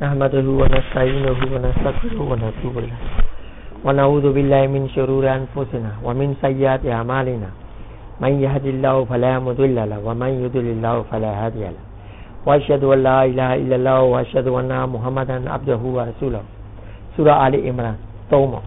نحمده ونستعينه ونستغفره ونتوب إليه ونعوذ بالله من شرور أنفسنا ومن سيئات أعمالنا من يهد الله فلا مضل له ومن يضلل فلا هادي له وأشهد أن لا إله إلا الله وأشهد أن محمدا عبده ورسوله سورة آل عمران توما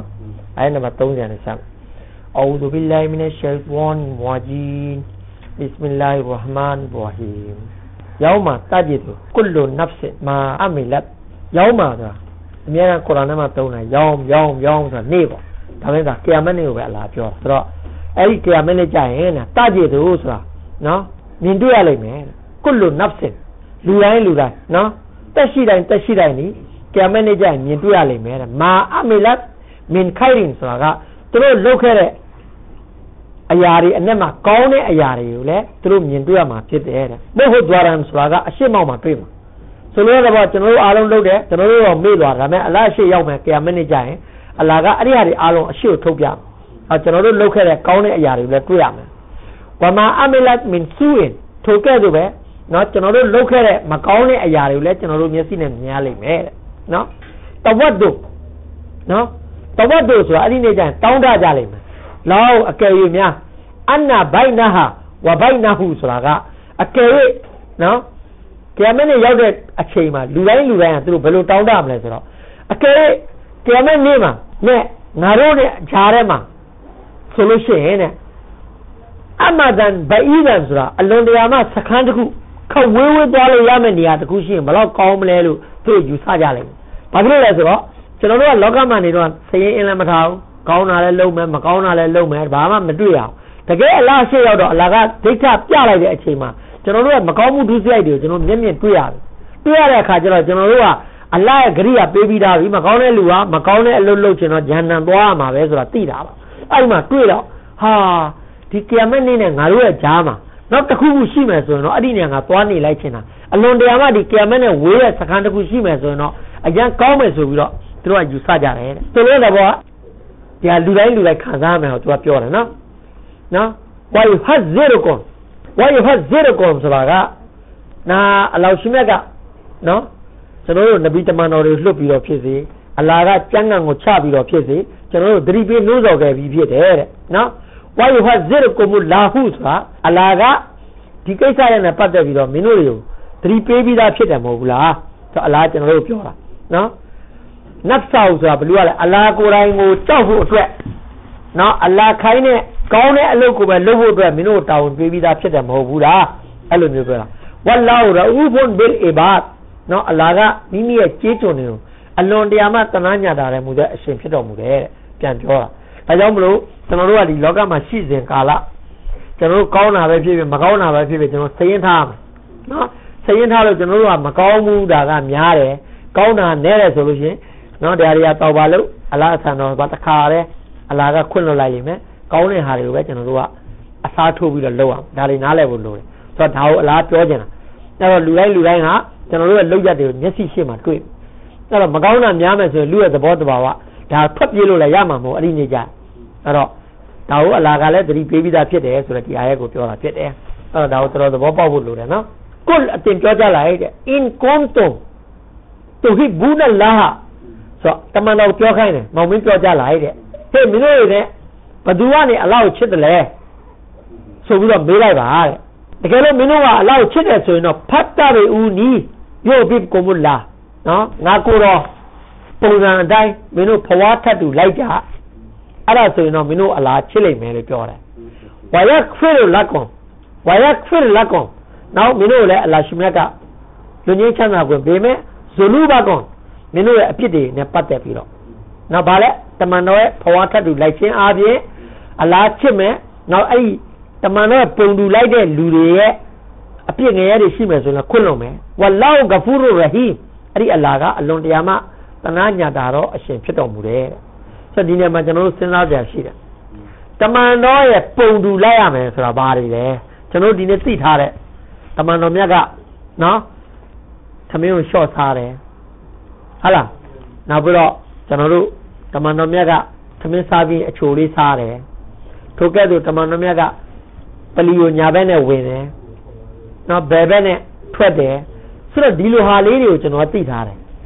آية نمبر 33 أعوذ بالله من الشيطان الرجيم بسم الله الرحمن الرحيم يوم تجد كل نفس ما عملت يوم အများကကုရ်အာန်ထဲမှာသုံးတာယောင်းဆိုတာနေ့ပေါ့ဒါပေမဲ့ကီယာမတ်နေ့ကိုပဲအလားပြောတာဆိုတော့အဲ့ဒီကီယာမတ်နေ့ကျရင်တကြည်သူဆိုတာနော်မြင်တွေ့ရလိမ့်မယ်ကုလ်နဖ်စင်လူတိုင်းနော်တက်ရှိတိုင်းဒီကီယာမတ်နေ့ကျရင်မြင်တွေ့ရလိမ့်မယ်မာအမီလတ်မင်ခိုင်ရင်ဆိုတာကသူတို့လုပ်ခဲ့တဲ့အရာတွေအနက်မှာကောင်းတဲ့အရာတွေကိုလည်းသူတို့မြင်တွေ့ရမှာဖြစ်တယ်တဲ့ဘုဟုတ်ဒွါရန်ဆိုတာကအရှိမောက်မှာတွေ့မှာဆိုလို့တော့ကျွန်တော်တို့အားလုံးလုပ်တယ်ကျွန်တော်တို့တော့မေ့သွားဒါပေမဲ့အလ္လာဟ်အရှိရောက်မယ်ကီယာမတ်နေ့ကျရင်အလ္လာဟ်ကအဲ့ဒီဟာတွေအားလုံးအရှိကိုထုတ်ပြမယ်ကျွန်တော်တို့လုပ်ခဲ့တဲ့ကောင်းတဲ့အရာတွေလည်းတွေ့ရမယ်ဝမာအမီလတ်မင်ဆူအင်ထိုကဲ့သို့ပဲเนาะကျွန်တော်တို့လုပ်ခဲ့တဲ့မကောင်းတဲ့အရာတွေကိုလည်းကျွန်တော်တို့မျက်စိနဲ့မြင်ရလိမ့်မယ်တဲ့เนาะတဝတ်တို့เนาะတဝတ်တို့ဆိုတာအဲ့ဒီနေ့ကျရင်တောင်းတကြလိမ့်မယ်လောက်အကယ်၍များအနဘိုင်နာဟာဝဘိုင်နာဟုဆိုတာကအကယ်၍เนาะကီယာမတ်နေ့ရောက်တဲ့အချိန်မှာလူတိုင်းကသူတို့ဘယ်လိုတောင်းတမလဲဆိုတော့အကယ်၍ကီယာမတ်နေ့မှာနဲ့ငါတို့နဲ့ဂျားထဲမှာဆိုလို့ရှိရင်တဲ့အမဒန်ဘအီဒန်ဆိုတာအလွန်တရာမှစခန်းတစ်ခုခဝေးသွားလို့ရမယ့်နေရာတစ်ခုရှိရင်ဘယ်တော့ကောင်းမလဲလို့သူတို့ယူဆကြလိမ့်မယ်။ဘာဖြစ်လို့လဲဆိုတော့ကျွန်တော်တို့ကလောကမှာနေတော့စရင်အင်းလည်းမထားဘူး။ကောင်းတာလည်းလုပ်မယ်မကောင်းတာလည်းလုပ်မယ်ဘာမှမတွေ့ရအောင်။တကယ်အလ္လာဟ်ရှေ့ရောက်တော့အလ္လာဟ်ကဒိဋ္ဌပြလိုက်တဲ့အချိန်မှာကျွန်တော်တို့ကမကောင်းမှုဒုစရိုက်တွေကိုကျွန်တော်မျက်မြင်တွေ့ရတယ်။တွေ့ရတဲ့အခါကျတော့ကျွန်တော်တို့ကအလ္လာဟ်ရဲ့ဂရိယာပေးပြီးသားပြီမကောင်းတဲ့လူကမကောင်းတဲ့အလုပ်လုပ်ချင်တော့ဂျန်နံသွားရမှာပဲဆိုတာသိတာပါအဲ့ဒီမှာတွေ့တော့ဟာဒီကီယာမတ်နေ့နဲ့ငါတို့ရဲ့ဂျားမှာနောက်တစ်ခုခုရှိမယ်ဆိုရင်တော့အဲ့ဒီနေရာကသွားနေလိုက်ချင်တာအလွန်တရာမှဒီကီယာမတ်နဲ့ဝေးတဲ့စခန်းတစ်ခုရှိမယ်ဆိုရင်တော့အကျန်းကောင်းမယ်ဆိုပြီးတော့သူတို့ကယူဆကြတယ်တဲ့ဆိုလို့တော့ဒီဟာလူတိုင်းခံစားမယ်ဟောသူကပြောတယ်နော်ဝါယူဟတ်ဇီရကွန်ဆိုတာကနာအလောရှိမြတ်ကနော်ကျွန်တော်တို့နဗီတမန်တော်တွေလွတ်ပြီးတော့ဖြစ်စေအလ္လာဟ်ကကျမ်းဂန်ကိုချပြီးတော့ဖြစ်စေကျွန်တော်တို့သတိပေးနှိုးဆော်ခဲ့ပြီးဖြစ်တယ်တဲ့နော်ဝါယူဟတ်ဇီရကွန်မူလာဟုဆိုတာအလ္လာဟ်ကဒီကိစ္စရနဲ့ပတ်သက်ပြီးတော့မင်းတို့တွေကိုသတိပေးပြီးသားဖြစ်တယ်မဟုတ်ဘူးလားဆိုအလ္လာဟ်ကျွန်တော်တို့ပြောတာနော်နတ်ဆာဆိုတာဘယ်လိုလဲအလ္လာဟ်ကိုယ်တိုင်ကိုကြောက်ဖို့အတွက်နော်အလ္လာဟ်ခိုင်းတဲ့ကောင်းတဲ့အလုပ်ကိုပဲလုပ်ဖို့အတွက်မင်းတို့တာဝန်ပေးပြီးသားဖြစ်တယ်မဟုတ်ဘူးလားအဲ့လိုမျိုးပြောတာဝလ္လာဟူရအူဖွန်ဘီလ်အီဘာဒ်နော်အလ္လာဟ်ကမိမိရဲ့ကြေးကျွန်တွေကိုအလွန်တရာမှတနာညတာတဲ့မူတဲ့အရှင်ဖြစ်တော်မူတယ်တဲ့ပြန်ပြောတာဒါကြောင့်မလို့ကျွန်တော်တို့ကဒီလောကမှာရှိစဉ်ကာလကျွန်တော်တို့ကောင်းတာပဲဖြစ်ဖြစ်မကောင်းတာပဲဖြစ်ဖြစ်ကျွန်တော်စရင်ထားမယ်နော်စရင်ထားလို့ကျွန်တော်တို့ကမကောင်းဘူးဒါကများတယ်ကောင်းတာနည်းတယ်ဆိုလို့ရှိရင်နော်တရားတွေကတောက်ပါလို့အလ္လာဟ်ဆန်တော်ဘာတခါတဲ့အလ္လာဟ်ကခွင့်လွှတ်လိုက်လိမ့်မယ်ကောင်းတဲ့ဟာတွေကိုပဲကျွန်တော်တို့ကအစားထိုးပြီးတော့လုပ်အောင်ဒါတွေနားလည်ဖို့လိုတယ်ဆိုတော့ဒါကိုအလ္လာဟ်ပြောချင်တာအဲ့တော့လူတိုင်းကကျွန်တော်တို့ရဲ့လုပ်ရက်တွေကိုမျက်စိရှေ့မှာတွေ့အဲ့တော့မကောင်းတာများမယ်ဆိုရင်လူရဲ့သဘောတဘာဝဒါထွက်ပြေးလို့လည်းရမှာမဟုတ်အဲ့ဒီနေကြအဲ့တော့ဒါကိုအလ္လာဟ်ကလည်းသတိပေးပြီးသားဖြစ်တယ်ဆိုတော့ဒီအာယတ်ကိုပြောတာဖြစ်တယ်အဲ့တော့ဒါကိုတော်တော်သဘောပေါက်ဖို့လိုတယ်နော်ကုလ်အတင်ပြောကြလိုက်တဲ့ in kuntum tuhibbuna Allah ဆိုတမန်တော်ပြောခိုင်းတယ်မောင်မင်းပြောကြလိုက်တဲ့ဟေးမင်းတို့တွေနဲ့ဘသူကနေအလ္လာဟ်ကိုချစ်တယ်လဲဆိုပြီးတော့မေးလိုက်ပါတဲ့တကယ်လို့မင်းတို့ကအလ္လာဟ်ကိုချစ်တယ်ဆိုရင်တော့ဖတ်တာပဲဦးနီးရုပ်ပြီးကိုမလားနော်ငါကိုတော့ပုံစံအတိုင်းမင်းတို့ဖွားထတ်တူလိုက်ကြအဲ့ဒါဆိုရင်တော့မင်းတို့အလ္လာဟ်ချစ်လိမ့်မယ်လို့ပြောတယ်ဝါယက်ဖီရလကွန်နောက်မင်းတို့လည်းအလ္လာဟ်ရှိမြတ်ကလူငင်းချမ်းသာခွင့်ပေးမယ်ဇလူဘကွန်မင်းတို့ရဲ့အဖြစ်တွေနဲ့ပတ်သက်ပြီးတော့နောက်ဗာလဲတမန်တော်ရဲ့ဖွားထတ်တူလိုက်ခြင်းအားဖြင့်အလ္လာဟ်ချစ်မယ်နောက်အဲ့ဒီတမန်တော်ပုံတူလိုက်တဲ့လူတွေရဲ့အပြစ်ငရဲတွေရှိမယ်ဆိုရင်ခွင့်လွန်မယ်ဝလာဟူဂဖူရူရဟီမ်အဲ့ဒီအလ္လာဟ်ကအလွန်တရာမှတနာညတာတော့အရှင်ဖြစ်တော်မူတယ်ဆိုတော့ဒီနေ့မှာကျွန်တော်တို့စဉ်းစားကြရရှိတယ်တမန်တော်ရဲ့ပုံတူလိုက်ရမယ်ဆိုတာဘာတွေလဲကျွန်တော်ဒီနေ့သိထားတဲ့တမန်တော်မြတ်ကနော်သမင်းကိုရှော့စားတယ်ဟုတ်လားနောက်ပြီးတော့ကျွန်တော်တို့တမန်တော်မြတ်ကသမင်းစားပြီးအချိုလေးစားတယ်ထိုကဲ့သို့တမန်တော်မြတ်ကပလီကိုညာဘက်နဲ့ဝင်တယ်နော်ဘယ်ဘက်နဲ့ထွက်တယ်ဆိုတော့ဒီလိုဟာလေးတွေကိုကျွန်တော်သိထားတယ်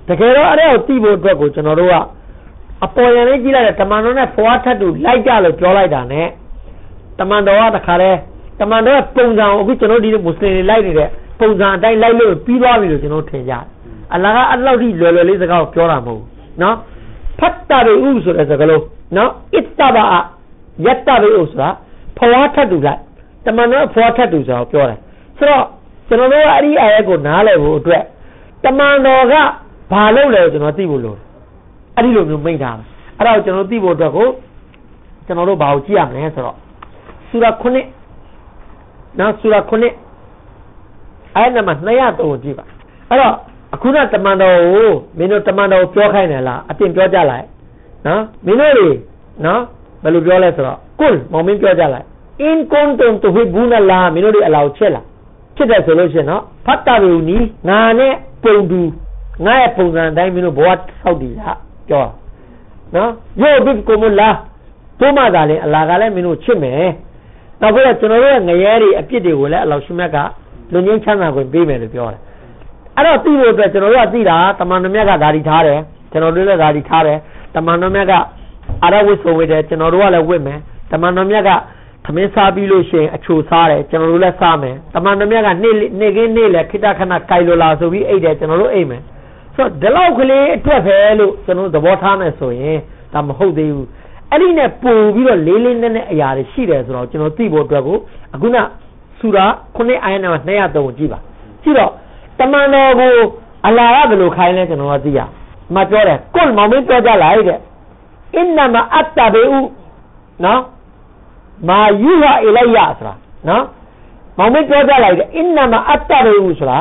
တကယ်တော့အဲ့ဒါကိုသိဖို့အတွက်ကိုကျွန်တော်တို့ကအပေါ်ရံလေးကြည့်လိုက်တဲ့တမန်တော်နဲ့ဖွာထတ်တူလိုက်ကြလို့ပြောလိုက်တာနဲ့တမန်တော်ကတခါတည်းတမန်တော်ရဲ့ပုံစံကိုအခုကျွန်တော်ဒီမွတ်စလင်တွေလိုက်နေတဲ့ပုံစံအတိုင်းလိုက်လို့ပြီးသွားပြီလို့ကျွန်တော်ထင်ကြတယ်အလ္လာဟ်ကအဲ့လောက်ထိလွယ်လွယ်လေးစကားကိုပြောတာမဟုတ်ဘူးနော်ဖတ်တာတွေဥဆိုတဲ့စကားလုံးနော်အစ်တဘာယတ်တာတွေဥဆိုတာဖွာထတ်တူလိုက်တမန်တော်ဖွာထတ်တူဆိုတော့ပြောတယ်ဆိုတော့ကျွန်တော်တို့ကအဲ့ဒီအာယတ်ကိုနားလည်ဖို့အတွက်တမန်တော်ကဘာလုပ်လဲကျွန်တော်သိဖို့လိုတယ်အဲ့ဒီလိုမျိုးမိန့်ထားတယ်အဲ့ဒါကိုကျွန်တော်သိဖို့အတွက်ကိုကျွန်တော်တို့ဘာကိုကြည့်ရမလဲဆိုတော့ဆူရာ9နော်ဆူရာ9အဲ့နံပါတ်203ကိုကြည့်ပါအဲ့တော့အခုနတမန်တော်ကိုမင်းတို့တမန်တော်ကိုပြောခိုင်းတယ်လားအပြင်ပြောကြလိုက်နော်မင်းတို့တွေနော်ဘယ်လိုပြောလဲဆိုတော့ကုလ်မောင်မင်းပြောကြလိုက်အင်ကွန်တုန်တူဟိဘူနလာမင်းတို့တွေအလောင်းချက်လားဖြစ်တယ်ဆိုလို့ရှိရင်နော်ဖတ်တာရူနီငါနဲ့ပုံတူငါရဲ့ပုံစံအတိုင်းမင်းတို့ဘဝဆောက်တည်တာပြောနော်ယောဘစ်ကိုမလာတို့မှသာလေအလာကလည်းမင်းတို့ချစ်မယ်နောက်ပြီးတော့ကျွန်တော်တို့ရဲ့ငရဲတွေအပြစ်တွေကိုလည်းအလောင်းရှမြတ်ကလူငင်းချမ်းသာခွင့်ပေးမယ်လို့ပြောတယ်အဲ့တော့သိဖို့အတွက်ကျွန်တော်တို့ကသိတာတမန်တော်မြတ်ကဓာတိထားတယ်ကျွန်တော်တို့လည်းဓာတိထားတယ်တမန်တော်မြတ်ကအာရဝတ်ဆိုဝတ်တယ်ကျွန်တော်တို့ကလည်းဝတ်မယ်တမန်တော်မြတ်ကသမင်းစားပြီးလို့ရှိရင်အချိုစားတယ်ကျွန်တော်တို့လည်းစားမယ်တမန်တော်မြတ်ကနေ့ခင်းနေ့လည်းခိတခဏကိုင်လိုလာဆိုပြီးအိတ်တယ်ကျွန်တော်တို့အိတ်မယ်ဆိုတော့ဒီလောက်ကလေးအတွက်ပဲလို့ကျွန်တော်တို့သဘောထားမယ်ဆိုရင်ဒါမဟုတ်သေးဘူးအဲ့ဒီနဲ့ပို့ပြီးတော့လေးလေးနက်နက်အရာတွေရှိတယ်ဆိုတော့ကျွန်တော်သိဖို့အတွက်ကိုအခုနဆူရာ9အာယတ်နံပါတ်203ကိုကြည့်ပါကြည့်တော့တမန်တော်ကိုအလာကဘယ်လိုခိုင်းလဲကျွန်တော်ကသိရမှာပြောတယ်ကုလ်မောင်မင်းပြောကြလိုက်တဲ့အင်နမအတ္တဘေဥနော်မာယူဟာအလိုက်ရဆိုတာနော်မောင်မင်းပြောကြလိုက်တဲ့အင်နမအတ္တဘေဥဆိုတာ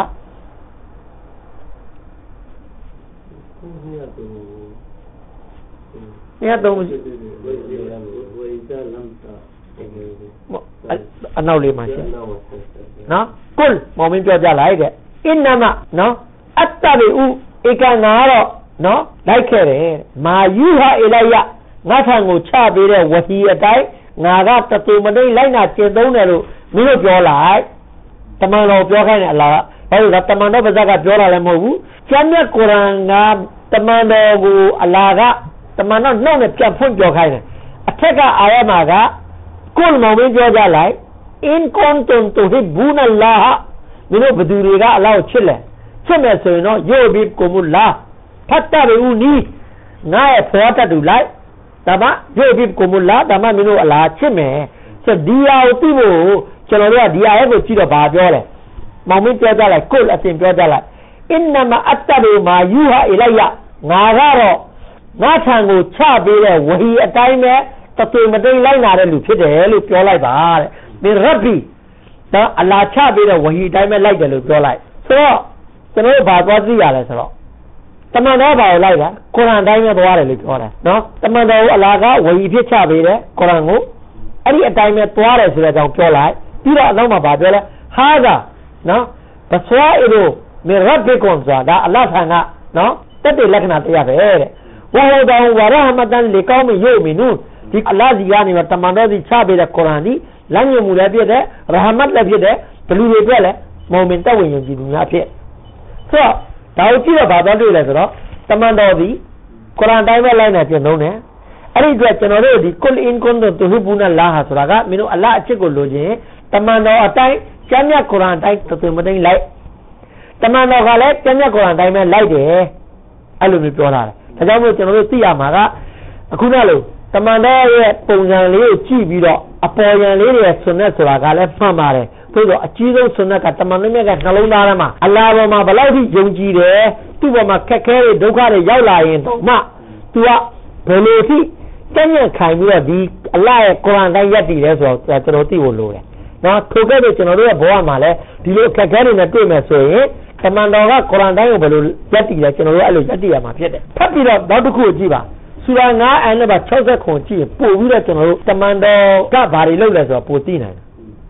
အနောက်လေးမှာရှိနော်ကုလ်မောင်မင်းပြောကြလိုက်တဲ့အင်နမနော်အတ္တဘေဥဧကငါတော့နော်လိုက်ခဲ့တယ်မာယူဟာအလိုက်ရငါထံကိုချပေးတဲ့ဝဟီအတိုင်းငါကတတူမတိတ်လိုက်နာကျင့်သုံးတယ်လို့မင်းတို့ပြောလိုက်တမန်တော်ပြောခိုင်းတယ်အလားဘာလို့လဲတမန်တော်ပါဇက်ကပြောတာလည်းမဟုတ်ဘူးကျမ်းမြတ်ကုရ်အာန်ကတမန်တော်ကိုအလားကတမန်တော်နှုတ်နဲ့ပြန်ဖွင့်ပြောခိုင်းတယ်အထက်ကအာယတ်မှာကကုလ်မောင်မင်းပြောကြလိုက်အင်ကွန်တုန်တူဟိဘူနလာမင်းတို့ဘသူတွေကအလားကိုချစ်လဲချစ်မယ်ဆိုရင်တော့ယောဘိကိုမူလာဖတ်တာရူနီငါရဲ့ဖွာတတ်တူလိုက်ဒါမှယောဘိကိုမူလာဒါမှမင်းတို့အလားချစ်မယ်ဆိုဒီဟာကိုသိဖို့ကျွန်တော်တို့ကဒီဟာရဲ့ကိုကြည့်တော့ဗာပြောတယ်မောင်မင်းပြောကြလိုက်ကုလ်အတင်ပြောကြလိုက်အင်နမအတ္တဘေမာယူဟာအလိုက်ရငါကတော့ငါထံကိုချပေးတဲ့ဝဟီအတိုင်းပဲတသွေမတိတ်လိုက်လာတဲ့လူဖြစ်တယ်လို့ပြောလိုက်ပါတဲ့ဒီရဘ်ဘီတော့အလာချပေးတဲ့ဝဟီအတိုင်းပဲလိုက်တယ်လို့ပြောလိုက်ဆိုတော့ကျွန်တော်တို့ဘာသွားသိရလဲဆိုတော့တမန်တော်ဘာကိုလိုက်တာကုရ်အာန်တိုင်းပဲသွားတယ်လို့ပြောတယ်နော်တမန်တော်ကိုအလာကဝဟီဖြစ်ချပေးတယ်ကုရ်အာန်ကိုအဲ့ဒီအတိုင်းပဲသွားတယ်ဆိုတဲ့အကြောင်းပြောလိုက်ပြီးတော့အနောက်မှာဘာပြောလဲဟာသာနော်ဘဆွာအီရိုမင်ရဘ်ဘီကွန်ဆိုတာအလ္လာဟ်ထံကနော်တက်တဲ့လက္ခဏာတရားပဲတဲ့ဝဟူဒန်ဝရဟမတန်လီကောမီယိုမီနူဒီအလ္လာဟ်စီကနေတမန်တော်စီချပေးတဲ့ကုရ်အာန်ဒီလမ်းညွှန်မှုလည်းဖြစ်တယ်ရဟမတ်လည်းဖြစ်တယ်ဘလူတွေအတွက်လည်းမောင်မင်တက်ဝင်ယုံကြည်သူများဖြစ်ဆိုတော့ဒါကိုကြည့်တော့ဘာသွားတွေ့လဲဆိုတော့တမန်တော်ဒီကုရ်အာန်တိုင်းပဲလိုက်နေကျင့်သုံးတယ်အဲ့ဒီအတွက်ကျွန်တော်တို့ဒီကုလ်အင်ကွန်တုန်တူဟိဘူနလာဟာဆိုတာကမင်းတို့အလ္လာဟ်အချစ်ကိုလိုချင်တမန်တော်အတိုင်းကျမ်းမြတ်ကုရ်အာန်အတိုင်းသွေမတိန်လိုက်တမန်တော်ကလည်းကျမ်းမြတ်ကုရ်အာန်အတိုင်းပဲလိုက်တယ်အဲ့လိုမျိုးပြောတာဒါကြောင့်မို့ကျွန်တော်တို့သိရမှာကအခုနလိုတမန်တော်ရဲ့ပုံစံလေးကိုကြည့်ပြီးတော့အပေါ်ယံလေးတွေဆွန်နဲ့ဆိုတာကလည်းမှန်ပါတယ်သို့တော့အကြီးဆုံးဆွန်နဲ့ကတမန်တော်မြတ်ကနှလုံးသားထဲမှာအလ္လာဟ်ပေါ်မှာဘယ်လောက်ထိယုံကြည်တယ်သူ့ပေါ်မှာခက်ခဲတွေဒုက္ခတွေရောက်လာရင်တော့မှသူကဘယ်လိုထိကျင့်ရခိုင်ပြီးတော့ဒီအလ္လာဟ်ရဲ့ကုရ်အာန်တိုင်းယက်တည်တယ်ဆိုတော့ကျွန်တော်သိဖို့လိုတယ်နော်ထိုကဲ့သို့ကျွန်တော်တို့ရဲ့ဘဝမှာလည်းဒီလိုခက်ခဲတွေနဲ့တွေ့မယ်ဆိုရင်တမန်တော်ကကုရ်အာန်တိုင်းကိုဘယ်လိုယက်တည်လဲကျွန်တော်တို့အဲ့လိုယက်တည်ရမှာဖြစ်တယ်ဖတ်ပြီးတော့နောက်တစ်ခုကြည့်ပါဆူရာ9အန်နံပါတ်60ခွန်ကြည့်ပို့ပြီးတော့ကျွန်တော်တို့တမန်တော်ကဘာတွေလုပ်လဲဆိုတော့ပို့သိနိုင်တယ်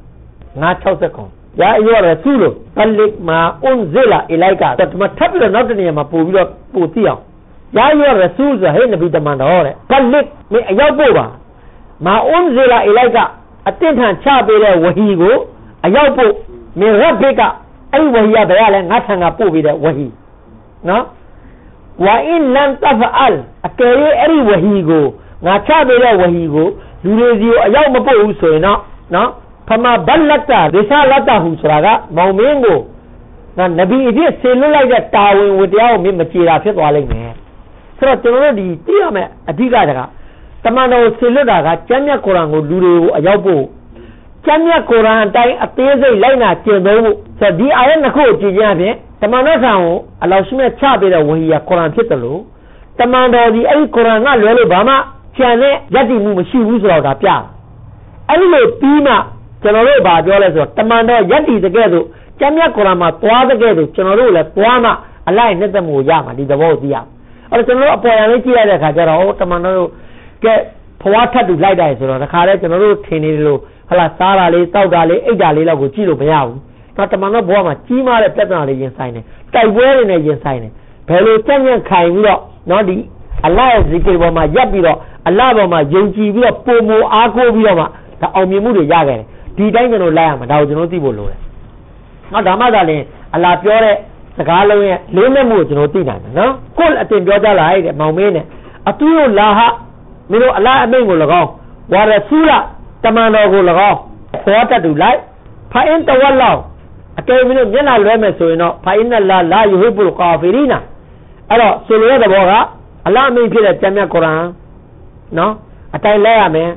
960ခွန်ယာအယောရဆူလိုဘလစ်မာအွန်ဇီလာအလိုက်ကာတမထပ်ပြီးတော့နောက်တနေရာမှာပို့ပြီးတော့ပို့သိအောင်ယာအယောရဆူဆိုဟဲ့နဗီတမန်တော်တဲ့ဘလစ်မင်းအရောက်ပို့ပါမာအွန်ဇီလာအလိုက်ကာအတင့်ထန်ချပေးတဲ့ဝဟီကိုအရောက်ပို့မင်းရဘ်ဘကအဲ့ဒီဝဟီကဘယ်ရလဲငါထံကပို့ပေးတဲ့ဝဟီနော် وإن لم تفعل أكيد أري وهيجو ناتشا بيلا وهيجو يوريزيو أيام مبوه سوينا نا فما بلغتا رسالتا هو سراغا مومينغو نا نبي إذا سيلولا إذا تاوين ودياو من مچيرا فيت والين سرا تنونا دي تيا میں ادھیکا جگہ تمانو سیلولا کا چنیا قرآن کو لوریو أيام بو چنیا قرآن تاي أتيزي لينا چندو سر دي آيات نكو چيجياں پہ تمانا ساؤں اللہ اس میں اچھا بیدا وہی ہے قرآن پھر تلو تمانا دی ای قرآن نا لولو باما چانے جاتی مو مشی وزراو دا پیا ایلو پیما چنورو با جولے سو تمانا جاتی دکے دو چنیا قرآن ما توا دکے دو چنورو لے توا ما اللہ نتم ہو جا ما دی دباو دیا اور چنورو اپویانے چیئے دیکھا جا رہا ہو تمانا کہ فواتھا دو لائی دائے سو رکھا رہے چنورو ٹھینے لو حالا سارا لے تاو ڈالے ای ڈالے لگو چیلو بیاؤں تمانا بوا ما چیما رے پتنا لے ین سائنے تائیوے نے ین سائنے پہلے چنیا کھائیں گو نا دی اللہ ذکر بوا ما جب بھی رو اللہ بوا ما جنچی بھی رو پومو آکو بھی رو ما تا اومی مو دے جا گئے دی ٹائم جنو لایا ما داو جنو تی بولو ہے نا داما دالیں اللہ پیور ہے سکا لو ہے لینے مو جنو تی نا کل اتن جو جا لائے گئے مومین ہے اتویو اللہ میرو اللہ امین کو لگاؤ ورسولہ تمانا کو لگاؤ خواتا دو لائے فائن تولاؤ أكيد منو جنا لوما سوينا فإن الله لا يحب الكافرين ألا سلوه دبوغا الله من في الجامع القرآن نو أتاي لا يامه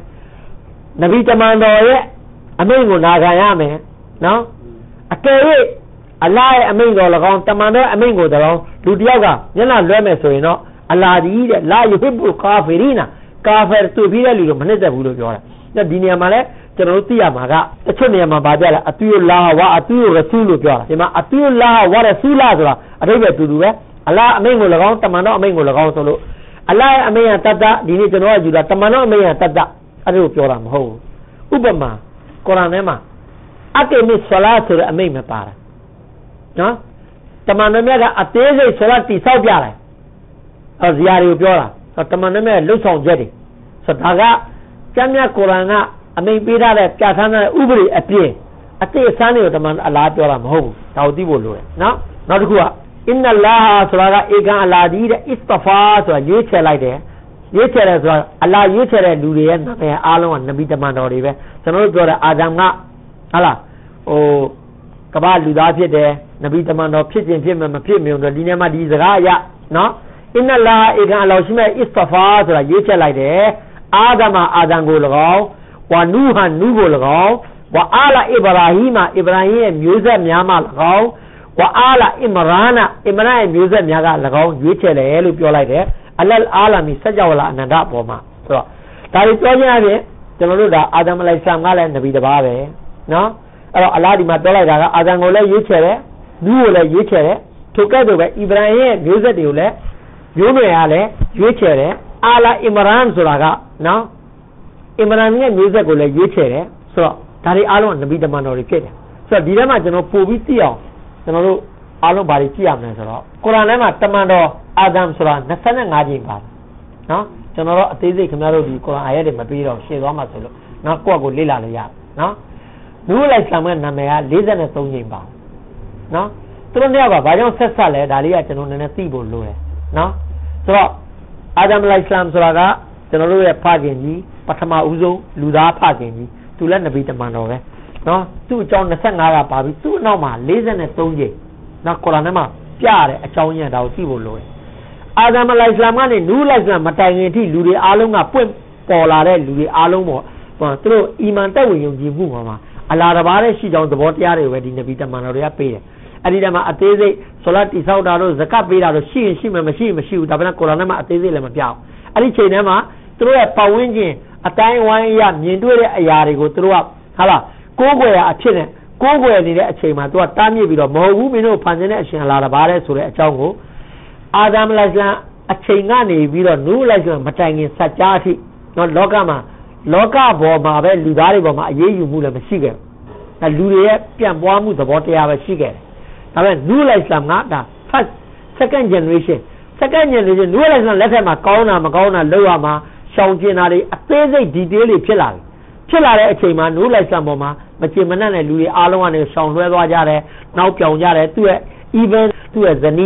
نبي تمان دوه أمين کو ناگایا میں نو أكيد الله أمين کو لگاؤں تمان دوه أمين کو دلاؤں لوٹیاؤگا جنا لوما سوينا الله دي لا يحب الكافرين كافر تو بيلا ليلو منه تبولو جوارا نا دنيا ماله चनौती आमागा अच्छे नियम बाजा अतियुल्लाह व अतियु रसूल क्या है अतियुल्लाह व रसूला जरा अरे बे तू है अल्लाह अमें को लगाऊं तमानो अमें को लगाऊं तो लो अल्लाह अमें तदा दीनी चनो जुदा तमानो अमें तदा अरे वो क्या राम हो उपमा कुरान में आके में सलात सुर अमें में पारा ना तमानो में अतेज सलात तीसा प्यारा है और जियारी प्यारा और तमानो में लुसाऊं जरी सदागा चन्या कुरान अमें पीड़ा है क्या था ना उबरी अपने अते साने होता मन अल्लाह प्यारा महू ताऊदी बोलो है ना दुआ इन अल्लाह सुरागा एक अल्लाह दी इस्तफा तो ये चलाई दे ये चले तो अल्लाह ये चले लूरे है ना मैं आलों नबी तमान और ये चलो तो आदम का अल्लाह ओ कबाल लुदा फिर दे नबी तमान और फिर में उन दीने में दी जगह या ना इन अल्लाह एक अल्लाह उसमें इस्तफा तो ये चलाई दे आदम को लगाओ व नूहा नूह को लगाओ व आला इब्राहिम म्यूजिक म्यामा लगाओ व आला इमरान म्यूजिक म्यागा लगाओ ये चले लो प्योलाई दे अल्लाह आलमी सजावला अनंदा पोमा तो तारी तो जावे चलो दा आदम अलैहिस्सलाम का ले नबी दबा है ना और अल्लाह दी मत बोला जागा आदम को ले ये चले नूह को ले ये चले तो कह दो भाई इब्राहिम म्यूजिक दे ले जो में आले ये चले आला इमरान सुरागा ना इमरान ने म्यूजिक को ले ये चले सो तारी आलो नबी दमान और के सो दीरे मा जनो पोबी तियो जनो आलो बारी चिया में सो कुरान में तमान दो आदम सुरा 25 जी बात ना जनो अतेजे खमारो दी कुरान आयत में पी रो शे रो मा सो लो ना को ले ला ले या ना नूह अलैहिस्सलाम का नाम है 43 जी बात ना तो ने बा बाजो सस्सा ले डालिया जनो ने ती बोलो है ना सो आदम अलैहिस्सलाम सुरा का जनो ये फागिन जी पठमा उजो लुदा फागिन जी तू ले नबी तमान हो गए ना तू चौं 25 का पाबी तू नौ मा 43 जी ना कुरान में प्यार है अचाऊ ये दाव ती बोलो है आदम अलैहिस्सलाम का ने नूह अलैहिस्सलाम मटाएंगे थी लूरे आलम का पुन पौला रे लूरे आलम हो तो ईमान तक वही जी मु मा अल्लाह रबारे शी जाऊं दबो त्यार है दी नबी तमान और या पे है अदी मा अतेजे सलात तीसाउ दारो ज़कात पे दारो शी में मशी उताबना कुरान में अतेजे ले म प्याओ अदी छैने मा तो पावन जी अताई वाई या मिंदुए रे अयारे को तो हाला कोगो या अच्छे ने कोगो या नी रे अच्छे मा तो तामी भी रो महू मिनो फांजने अच्छे अल्लाह रबारे सुरे अचाऊ को आदम अलैहिस्सलाम अच्छे nga ने भी रो नूह अलैहिस्सलाम बताएंगे सच्चा थी नो लोका बो मा बे लुदारे बो मा ये यू मु ले मशी गए ना लुरे ये प्यान बवा मु दबो तया बे शी गए तबे नूह अलैहिस्सलाम का दा फर्स्ट सेकंड जनरेशन नूह अलैहिस्सलाम लेफे मा काउना म काउना लोवा मा शौं चिना रे अतेजे डिटेल फिर ला रहे अच्छे मा नूह अलैहिस्सलाम बो मा बच्चे मना ने लुरे आलों ने शौं लुए वा जा रहे नाउ प्याऊ जा रहे तू है इवन तू है जनी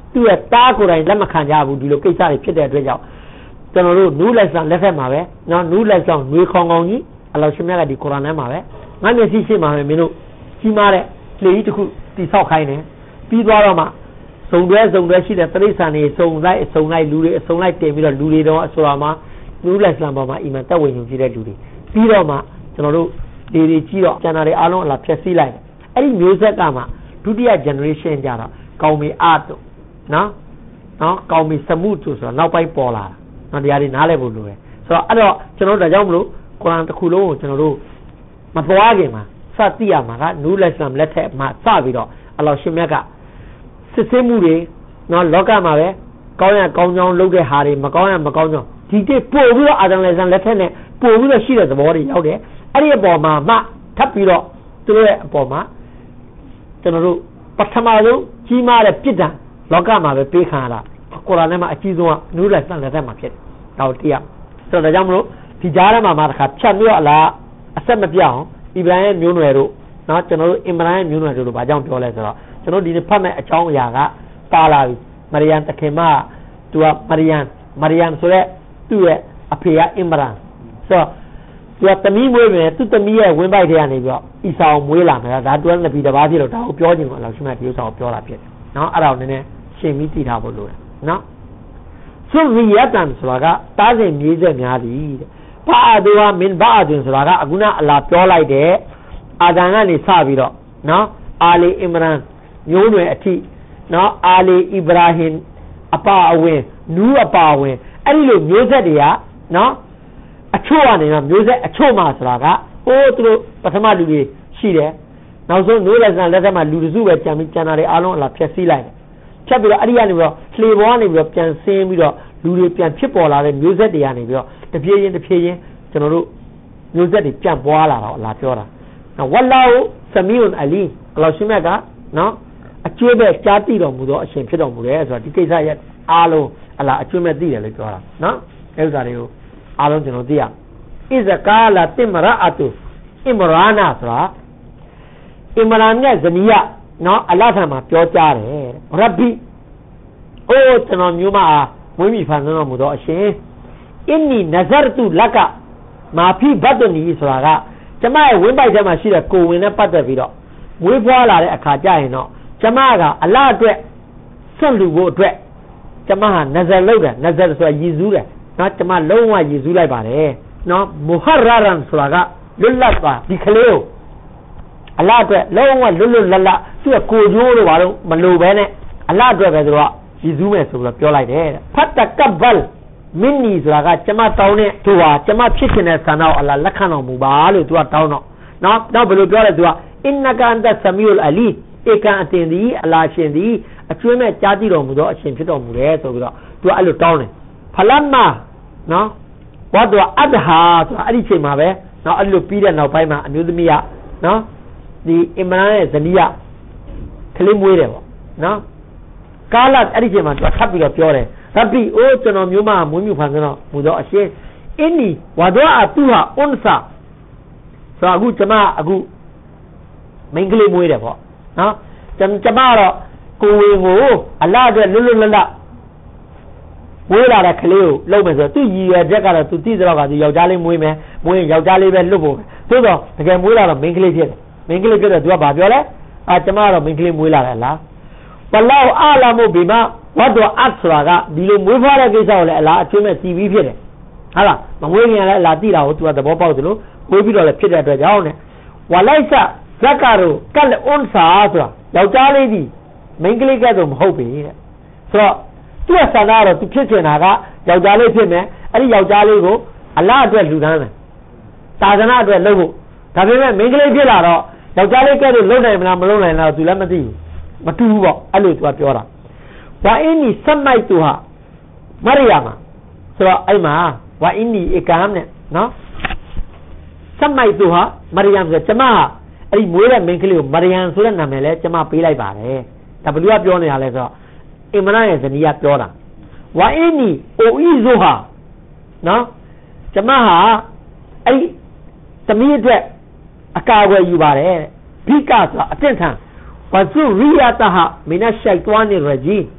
သူ့ရဲ့တားကိုယ်တိုင်လက်မခံကြဘူးဒီလိုကိစ္စတွေဖြစ်တဲ့အတွက်ကြောင့်ကျွန်တော်တို့နူးလက်ဆောင်လက်ထက်မှာပဲနော်နူးလက်ဆောင်နှွေးခေါင်ခေါင်ကြီးအလောရှင်မြတ်ကဒီကုရ်အာန်ထဲမှာပဲငါမျက်စိရှိမှာပဲမင်းတို့ကြီးမားတဲ့လေကြီးတစ်ခုတိဆောက်ခိုင်းတယ်ပြီးသွားတော့မှစုံတွဲရှိတဲ့တိရစ္ဆာန်တွေစုံလိုက်လူတွေအစုံလိုက်တင်ပြီးတော့လူတွေတော့ဆိုတာမှာနူးလက်ဆောင်ပေါ်မှာအီမန်တက်ဝင်ယူကြည့်တဲ့လူတွေပြီးတော့မှကျွန်တော်တို့ဒီကြီးတော့ကျန်တာတွေအားလုံးအလားဖြည့်ဆည်းလိုက်အဲ့ဒီမျိုးဆက်ကမှဒုတိယ generation ကြတော့ကောင်းမီအာတ်တို့နော်ကောင်းမီစမှုတို့ဆိုတော့နောက်ပိုင်းပေါ်လာတာနော်တရားတွေနားလည်ဖို့လိုတယ်ဆိုတော့အဲ့တော့ကျွန်တော်တို့ဒါကြောင့်မလို့ကုရ်အာန်တစ်ခုလုံးကိုကျွန်တော်တို့မသွားခင်မှာစသိရမှာကနူးလက်ဆမ်လက်ထက်မှာစပြီးတော့အလောရှင်မြတ်ကစစ်ဆေးမှုတွေနော်လောကမှာပဲကောင်းရကောင်းကြောင်းလုပ်တဲ့ဟာတွေမကောင်းရမကောင်းကြောင်းဒီတိပို့ပြီးတော့အာဒမ်လက်ဆမ်လက်ထက်နဲ့ပို့ပြီးတော့ရှိတဲ့သဘောတွေရောက်တယ်အဲ့ဒီအပေါ်မှာမှထပ်ပြီးတော့သူတို့ရဲ့အပေါ်မှာကျွန်တော်တို့ပထမဆုံးကြီးမားတဲ့ပြစ်ဒဏ်လောကမှာပဲပေးခံရတာကုရ်အာန်ထဲမှာအကြီးဆုံးကနူးလက်ဆမ်လက်ထက်မှာဖြစ်တယ်တော့တရားဆိုတော့ဒါကြောင့်မလို့ဒီကြားထဲမှာမှတစ်ခါဖြတ်ပြီးတော့အလားအဆက်မပြအောင်အီဗရာဟင်မျိုးနွယ်တို့နော်ကျွန်တော်တို့အင်ဗရာဟင်မျိုးနွယ်တို့ဘာကြောင့်ပြောလဲဆိုတော့ကျွန်တော်ဒီနေ့ဖတ်မဲ့အကြောင်းအရာကပါလာပြီမရိယမ်တခင်မသူကမရိယမ်ဆိုတဲ့သူ့ရဲ့အဖေကအင်ဗရာဆိုတော့သူကသမီးမွေးမယ်သူ့သမီးရဲ့ဝင်းပိုက်ထဲကနေပြီးတော့အီဆာကိုမွေးလာမယ်ဒါတွဲနဗီတစ်ပါးဖြစ်တော့ဒါကိုပြောချင်လို့အလောရှင်မြတ်ဒီဥစ္စာကိုပြောတာဖြစ်တယ်နော်အဲ့ဒါကိုနည်းနည်းရှင်းပြီးသိထားဖို့လိုတယ်နော်ဆိုရီယတန်ဆိုတာကတားစဉ်မြေးဆက်များသည်တဲ့ဘာအဒူဟာမင်ဘာအဒွန်ဆိုတာကအခုနအလာပြောလိုက်တဲ့အာဒန်ကနေစပြီးတော့နော်အာလီအီမရန်မျိုးနွယ်အထိနော်အာလီအီဗရာဟင်အပါအဝင်နူးအပါအဝင်အဲ့ဒီလိုမျိုးဆက်တွေကနော်အချို့ကနေတော့မျိုးဆက်အချို့မှာဆိုတာကသူတို့ပထမလူတွေရှိတယ်နောက်ဆုံးနိုးလက်ဆန်လက်ထက်မှာလူတစုပဲကြံပြီးကြံတာတွေအားလုံးအလားဖြည့်ဆည်းလိုက်တယ်ဖြတ်ပြီးတော့အဲ့ဒီကနေပြီးတော့လှေပေါ်ကနေပြီးတော့ပြန်ဆင်းပြီးတော့လူတွေပြန်ဖြစ်ပေါ်လာတဲ့မျိုးဆက်တွေကနေပြီးတော့တဖြည်းချင်းကျွန်တော်တို့မျိုးဆက်တွေပြန်ပွားလာတော့အလားပြောတာဝလ္လာဟူဆမီဥန်အလီအလောရှင်မြတ်ကနော်အကျွေးပဲကြားသိတော်မူသောအရှင်ဖြစ်တော်မူတယ်ဆိုတော့ဒီကိစ္စရဲ့အားလုံးအလားအကျွေးမဲ့သိတယ်လို့ပြောတာနော်အဲ့ဥစ္စာတွေကိုအားလုံးကျွန်တော်သိရဣဇကာလာတိမရာအတုအမရာနာဆိုတာအမရာနဲ့ဇနီးရနော်အလ္လာဟ်ထံမှာပြောကြားတယ်ရဘ်ဘီကျွန်တော်မျိုးမအားမွေးမိဖန်ဆင်းတော်မူသောအရှင်အင်းနီနဇရတုလကမာဖီဘတ်တနီဆိုတာကကျမရဲ့ဝင်းပိုက်ထဲမှာရှိတဲ့ကိုဝင်နဲ့ပတ်သက်ပြီးတော့မွေးဖွားလာတဲ့အခါကျရင်တော့ကျမကအလ္လာဟ်အတွက်ဆက်လူဖို့အတွက်ကျမဟာနဇရလုပ်တယ်နဇရဆိုတာရည်စူးတယ်နော်ကျမလုံးဝရည်စူးလိုက်ပါတယ်နော်မူဟရရန်ဆိုတာကလွတ်လပ်ပါဒီကလေးကိုအလ္လာဟ်အတွက်လုံးဝလွတ်လပ်သူ့ကိုကျိုးလို့ဘာလို့မလိုပဲနဲ့အလ္လာဟ်အတွက်ပဲဆိုတော့ရည်စူးမယ်ဆိုပြီးပြောလိုက်တယ်ဖတ်တကဘလ်မင်းနီဆိုတာကကျမတောင်းတဲ့သူဟာကျမဖြစ်ခြင်းတဲ့ဆန္ဒကိုအလ္လာဟ်လက်ခံတော်မူပါလို့သူကတောင်းတော့နောက်ဘယ်လိုပြောလဲသူကအင်နကန်တဆမီဥလ်အလီဧကန်အတင်သည်အလ္လာဟ်ရှင်သည်အကျွမ်းမဲ့ကြားသိတော်မူသောအရှင်ဖြစ်တော်မူတယ်ဆိုပြီးတော့သူကအဲ့လိုတောင်းတယ်ဖလမ်မာနော်ဘာတော့အဒဟာဆိုတာအဲ့ဒီချိန်မှာပဲနော်အဲ့လိုပြီးတဲ့နောက်ပိုင်းမှာအမျိုးသမီးကနော်ဒီအီမန်ရဲ့ဇနီးကကလေးမွေးတယ်ပေါ့နော်ကာလအဲ့ဒီချိန်မှာသူထပ်ပြီးတော့ပြောတယ်ရဘ်ဘီကျွန်တော်မျိုးမမွေးမြူဖန်ဆင်းတော့မူသောအရှင်အင်းနီဝါဒအတူဟာအွန်ဆာဆိုအခုကျမအခုမိန်းကလေးမွေးတယ်ပေါ့နော်ကျမတော့ကိုဝင်ကိုအလ္လာဟ်အတွက်လွတ်လပ်မွေးလာတဲ့ကလေးကိုလုပ်မယ်ဆိုတော့သူရည်ရွယ်ချက်ကတော့သူသိတော့ကသူယောက်ျားလေးမွေးမယ်မွေးရင်ယောက်ျားလေးပဲလွတ်ဖို့သို့တော့တကယ်မွေးလာတော့မိန်းကလေးဖြစ်တယ်မိန်းကလေးဖြစ်တော့သူကဘာပြောလဲကျမကတော့မိန်းကလေးမွေးလာတယ်လားဘလောအာလာမှုဘီမာဝတ်တော်အတ်ဆိုတာကဒီလိုမွေးဖွားတဲ့ကိစ္စကိုလည်းအလားအကျွမ်းမဲ့တီးပြီးဖြစ်တယ်ဟုတ်လားမမွေးခင်လည်းအလားသိတာကိုသူကသဘောပေါက်သလိုမွေးပြီးတော့လည်းဖြစ်တဲ့အတွက်ကြောင့်နဲ့ဝလိုက်ဆဇက်ကာရိုကလ်အွန်ဆာဆိုတာယောက်ျားလေးဒီမိန်းကလေးကဲတော့မဟုတ်ပြီတဲ့ဆိုတော့သူ့ဆန္ဒကတော့သူဖြစ်ချင်တာကယောက်ျားလေးဖြစ်မယ်အဲ့ဒီယောက်ျားလေးကိုအလ္လာဟ်အတွက်လှူဒန်းမယ်သာသနာအတွက်လုပ်ဖို့ဒါပေမဲ့မိန်းကလေးဖြစ်လာတော့ယောက်ျားလေးကဲတော့လုပ်နိုင်မလားမလုပ်နိုင်လားသူလည်းမသိဘူးမတူဘူးပေါ့အဲ့လိုသူကပြောတာဝါအင်းနီဆက်မိုက်သူဟာမရိယာမှာဆိုတော့အဲ့မှာဝါအင်းနီအကမ်နဲ့နော်ဆက်မိုက်သူဟာမရိယမ်ဆိုကျမအဲ့ဒီမွေးတဲ့မိန်းကလေးကိုမရိယမ်ဆိုတဲ့နာမည်လဲကျမပေးလိုက်ပါတယ်ဒါဘယ်သူကပြောနေတာလဲဆိုတော့အင်မရန်ရဲ့ဇနီးကပြောတာဝါအင်းနီအိုအီဇိုဟာနော်ကျမဟာအဲ့ဒီသမီးအတွက်အကာအကွယ်ယူပါတယ်ဘိကဆိုတာအတင့်ထံဝဇူရိယတဟမင်းရှိုက်တွားနေရကြီး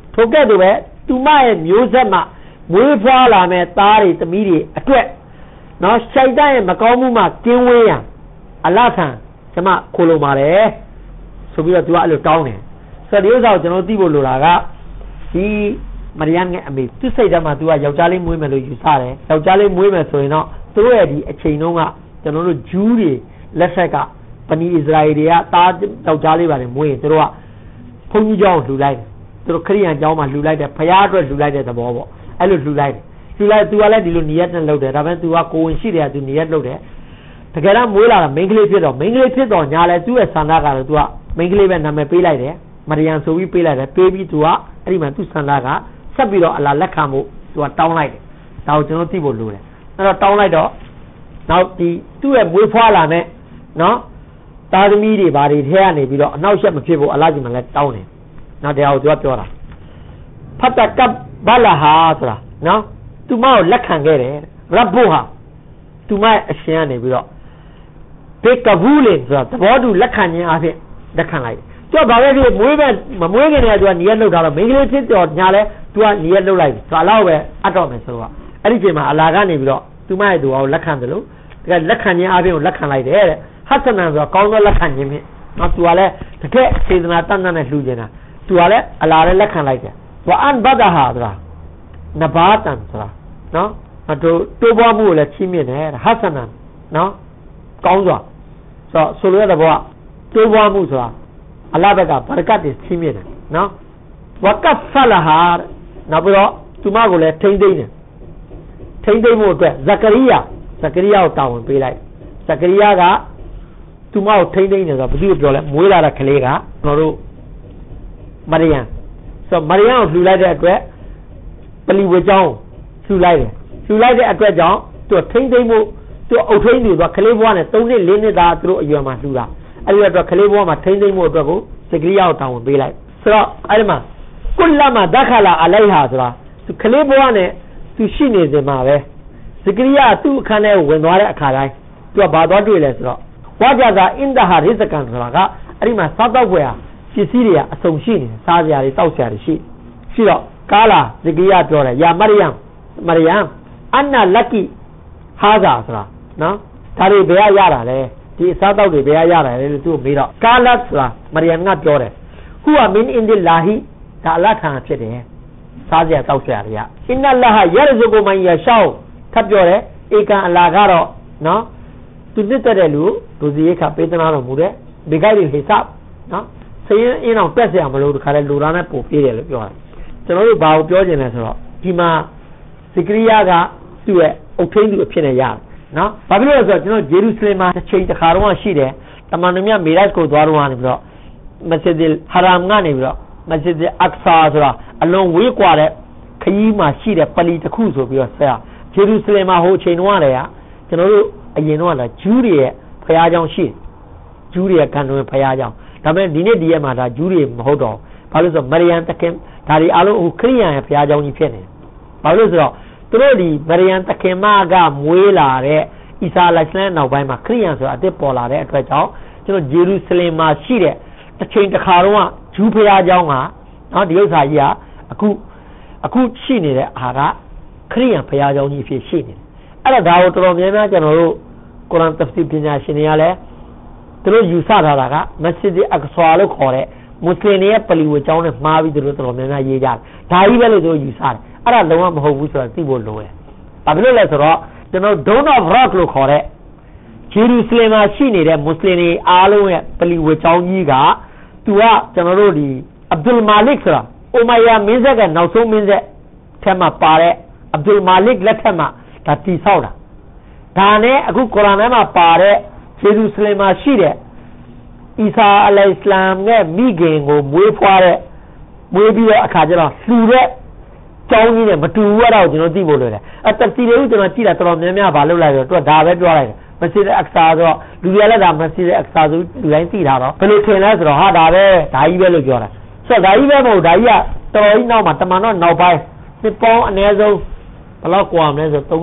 ထိုကဲ့သို့ပဲသူမရဲ့မျိုးဆက်မှမွေးဖွားလာမဲ့သားတွေသမီးတွေအတွက်နော်ရှိုက်တရဲ့မကောင်းမှုမှကင်းဝေးရန်အလထံကျွန်မခိုးလုံပါတယ်ဆိုပြီးတော့သူကအဲ့လိုတောင်းတယ်ဆိုတော့ဒီဥစ္စာကိုကျွန်တော်သိဖို့လိုတာကဒီမရိယမ်ရဲ့အမေသူစိတ်ထဲမှာသူကယောက်ျားလေးမွေးမယ်လို့ယူဆတယ်ယောက်ျားလေးမွေးမယ်ဆိုရင်တော့သူတို့ရဲ့ဒီအချိန်တုန်းကကျွန်တော်တို့ဂျူးတွေလက်ဆက်ကပဏိအစ္စရာအီတွေကသားယောက်ျားလေးပါတယ်မွေးရင်သူတို့ကဘုန်းကြီးကျောင်းလှူလိုက်တယ်သူတို့ခရိယန်ကျောင်းမှာလှူလိုက်တယ်ဖယားအတွက်လှူလိုက်တဲ့သဘောပေါ့အဲ့လိုလှူလိုက်တယ်လှူလိုက်သူကလည်းဒီလိုနေရက်နဲ့လှုပ်တယ်ဒါပေမဲ့သူကကိုဝင်ရှိတယ်သူနေရက်လှုပ်တယ်တကယ်တော့မွေးလာတာမိန်းကလေးဖြစ်တော့ညာလဲသူ့ရဲ့ဆန္ဒကတော့သူကမိန်းကလေးပဲနာမည်ပေးလိုက်တယ်မရိယမ်ဆိုပြီးပေးလိုက်တယ်ပေးပြီးသူကအဲ့ဒီမှာသူ့ဆန္ဒကဆက်ပြီးတော့အလာလက်ခံမှုသူကတောင်းလိုက်တယ်ဒါကိုကျွန်တော်သိဖို့လိုတယ်အဲ့တော့တောင်းလိုက်တော့နောက်ဒီသူ့ရဲ့မွေးဖွားလာတဲ့နော်သားသမီးတွေဘာတွေထဲကနေပြီးတော့အနောက်ရှက်မဖြစ်ဖို့အလားကြီးမှလည်းတောင်းတယ်နောက်တရားကိုသူကပြောတာဖတ်တကပ်ဘလာဟာဆိုတာနော်သူမကိုလက်ခံခဲ့တယ်ရဘ်ဘုဟာသူမရဲ့အရှင်ကနေပြီးတော့ဘေကဘူးလေဆိုတာသဘောတူလက်ခံခြင်းအဖြစ်လက်ခံလိုက်တယ်သူကဘာပဲဖြစ်မွေးပဲမမွေးခင်တည်းကသူကနေရလှုပ်ထားတော့မိန်းကလေးဖြစ်တော့ညာလဲသူကနေရလှုပ်လိုက်သူအလောက်ပဲအတော့မယ်ဆိုတော့အဲ့ဒီချိန်မှာအလာကနေပြီးတော့သူမရဲ့သူကိုလက်ခံတယ်လို့တကယ်လက်ခံခြင်းအဖြစ်ကိုလက်ခံလိုက်တယ်တဲ့ဟတ်ဆနန်ဆိုတော့ကောင်းသောလက်ခံခြင်းဖြင့်နော်သူကလည်းတကယ်စေတနာတန်တန်နဲ့လှူနေတာသူကလည်းအလာလည်းလက်ခံလိုက်တယ်ဝအန်ဘဒဟာဆိုတာနဘာတန်ဆိုတာနော်တိုးပွားမှုကိုလည်းချီးမြှင့်တယ်ဟတ်ဆနန်နော်ကောင်းစွာဆိုလိုတဲ့ဘောကတိုးပွားမှုဆိုတာအလ္လာဟ်ဘက်ကဘာရကတ်တွေချီးမြှင့်တယ်နော်ဝကတ်ဖလာဟာနောက်ပြီးတော့သူမကိုလည်းထိမ့်သိမ့်တယ်ထိမ့်သိမ့်မှုအတွက်ဇကရိယာကိုတာဝန်ပေးလိုက်ဇကရိယာကသူမကိုထိမ့်သိမ့်တယ်ဆိုတော့ဘယ်သူပြောလဲမွေးလာတဲ့ကလေးကကျွန်တော်တို့မရိယမ်ဆိုတော့မရိယမ်ကိုလှူလိုက်တဲ့အတွက်ပလီဝေကျောင်းလှူလိုက်တဲ့အတွက်ကြောင့်သူထိမ့်သိမ့်မှုသူအုတ်ထိမ့်သူကကလေးဘွားနဲ့3နှစ်4နှစ်သားသူတို့အရွယ်မှာလှူတာအဲ့ဒီအတွက်ကလေးဘွားမှာထိမ့်သိမ့်မှုအတွက်ကိုဇကရိယာကိုတာဝန်ပေးလိုက်ဆိုတော့အဲ့ဒီမှာကုလမဒခလာအလိုက်ဟာဆိုတာသူကလေးဘွားနဲ့သူရှိနေစဉ်မှာပဲဇကရိယာသူ့အခန်းထဲကိုဝင်သွားတဲ့အခါတိုင်းသူကဘာသွားတွေ့လဲဆိုတော့ဝါကြတာအင်ဒဟာရိစကန်ဆိုတာကအဲ့ဒီမှာစားတော့ွယ်ဟာပစ္စည်းတွေကအစုံရှိနေတယ်စားစရာတွေတောက်စရာတွေရှိတော့ကာလာဇကရိယာပြောတယ်ယာမရိယမ်အန်နာလက်ကီဟာဇာဆိုတာနော်ဒါတွေဘယ်ရတာလဲဒီအစားတောက်တွေဘယ်ရတာလဲလို့သူ့ကိုမေးတော့ကာလတ်ဆိုတာမရိယမ်ကပြောတယ်ဟူဝမင်အင်ဒီလာဟီဒါအလ္လာဟ်ထံဖြစ်တယ်စားစရာတောက်စရာတွေကအင်နလာဟယရဇုကုမန်ယရှောထပ်ပြောတယ်ဧကန်အလာကတော့နော်သူနှစ်သက်တဲ့လူဒုစရိခပေးသနာတော်မူတဲ့ဘေဂိုက်တွေဟိဆပ်နော်စရင်အင်းအောင်တက်เสียမလို့တခါလဲလူသားနဲ့ပို့ပြေးတယ်လို့ပြောတယ်ကျွန်တော်တို့ဘာကိုပြောချင်လဲဆိုတော့ဒီမှာဇကရိယာကသူ့ရဲ့အုတ်ထင်းသူအဖြစ်နဲ့ရတယ်နော်ဘာဖြစ်လို့လဲဆိုတော့ကျွန်တော်ဂျေရုဆလင်မှာတစ်ချိန်တစ်ခါတော့ရှိတယ်တမန်တော်မြတ်မေရတ်ကိုသွားတော့ကနေပြီးတော့မစဂျစ်ဟာရမ်ကနေပြီးတော့မစဂျစ်အက်ဆာဆိုတာအလွန်ဝေးကွာတဲ့ခရီးမှာရှိတဲ့ပလီတစ်ခုဆိုပြီးတော့ဆရာဂျေရုဆလင်မှာဟိုအချိန်တုန်းကလည်းကျွန်တော်တို့အရင်တော့ဂျူးတွေရဲ့ဖျားเจ้าရှိဂျူးတွေရဲ့ကန်တော်ဖျားเจ้าဒါပေမဲ့ဒီနေ့ဒီရက်မှာဒါဂျူးတွေမဟုတ်တော့ဘာလို့ဆိုမရိယမ်တခင်ဒါတွေအားလုံးဟိုခရိယန်ရဲ့ဖျားเจ้าကြီးဖြစ်နေဘာလို့ဆိုတော့သူတို့ဒီမရိယမ်တခင်မကမွေးလာတဲ့အီစာအလိုင်စလမ်နောက်ပိုင်းမှာခရိယန်ဆိုတာအစ်ပေါ်လာတဲ့အတွက်ကြောင့်ကျွန်တော်ဂျေရုဆလင်မှာရှိတဲ့တစ်ချိန်တစ်ခါတော့ဂျူးဖျားเจ้าကနော်ဒီဥစ္စာကြီးကအခုရှိနေတဲ့အာကခရိယန်ဖျားเจ้าကြီးဖြစ်ရှိနေတယ်အဲ့ဒါကိုတော်တော်များများကျွန်တော်တို့ကုရ်အာန်တဖ်စီပညာရှင်တွေကလည်းသူတို့ယူဆထားတာကမက်စစ်အက္ဆာလို့ခေါ်တဲ့မွတ်စလင်တွေရဲ့ပလီဝေကျောင်းနဲ့မှားပြီးသူတို့တော်တော်များများရေးကြတယ်ဒါကြီးပဲလို့သူတို့ယူဆတယ်အဲ့ဒါလုံးဝမဟုတ်ဘူးဆိုတာသိဖို့လိုတယ်ဘာဖြစ်လို့လဲဆိုတော့ကျွန်တော် Dome of Rock လို့ခေါ်တဲ့ဂျေရုဆလင်မှာရှိနေတဲ့မွတ်စလင်တွေအားလုံးရဲ့ပလီဝေကျောင်းကြီးကသူကကျွန်တော်တို့ဒီအဗ်ဒူလ်မာလစ်ဆိုတာအိုမိုယာမင်းဆက်ကနောက်ဆုံးမင်းဆက်ထက်မှာပါတဲ့အဗ်ဒူလ်မာလစ်လက်ထက်မှာဒါတည်ဆောက်တာဒါနဲ့အခုကုရ်အာန်ထဲမှာပါတဲ့ဂျေရုဆလင်မှာရှိတဲ့အီဆာအလိုင်စလမ်ရဲ့မိခင်ကိုမွေးပြီးတော့အခါကျတော့လှူတဲ့ကျောင်းကြီးနဲ့မတူဘူးအဲ့ဒါကိုကျွန်တော်သိဖို့လိုတယ်အတတိတွေကိုကျွန်တော်ကြည့်တာတော်တော်များများဘာလုပ်လိုက်တော့သူကဒါပဲပြောလိုက်တယ်မစစ်တဲ့အက္ဆာဆိုတော့လူတွေလည်းဒါမစစ်တဲ့အက္ဆာဆိုလူတိုင်းသိတာတော့ဘယ်လိုထင်လဲဆိုတော့ဟာဒါပဲဒါကြီးပဲလို့ပြောတာဆိုတော့ဒါကြီးပဲမဟုတ်ဒါကြီးကတော်တော်ကြီးနောက်မှာတမန်တော့နောက်ပိုင်းနှစ်ပေါင်းအနည်းဆုံးဘယ်လောက်กว่าမလဲဆို36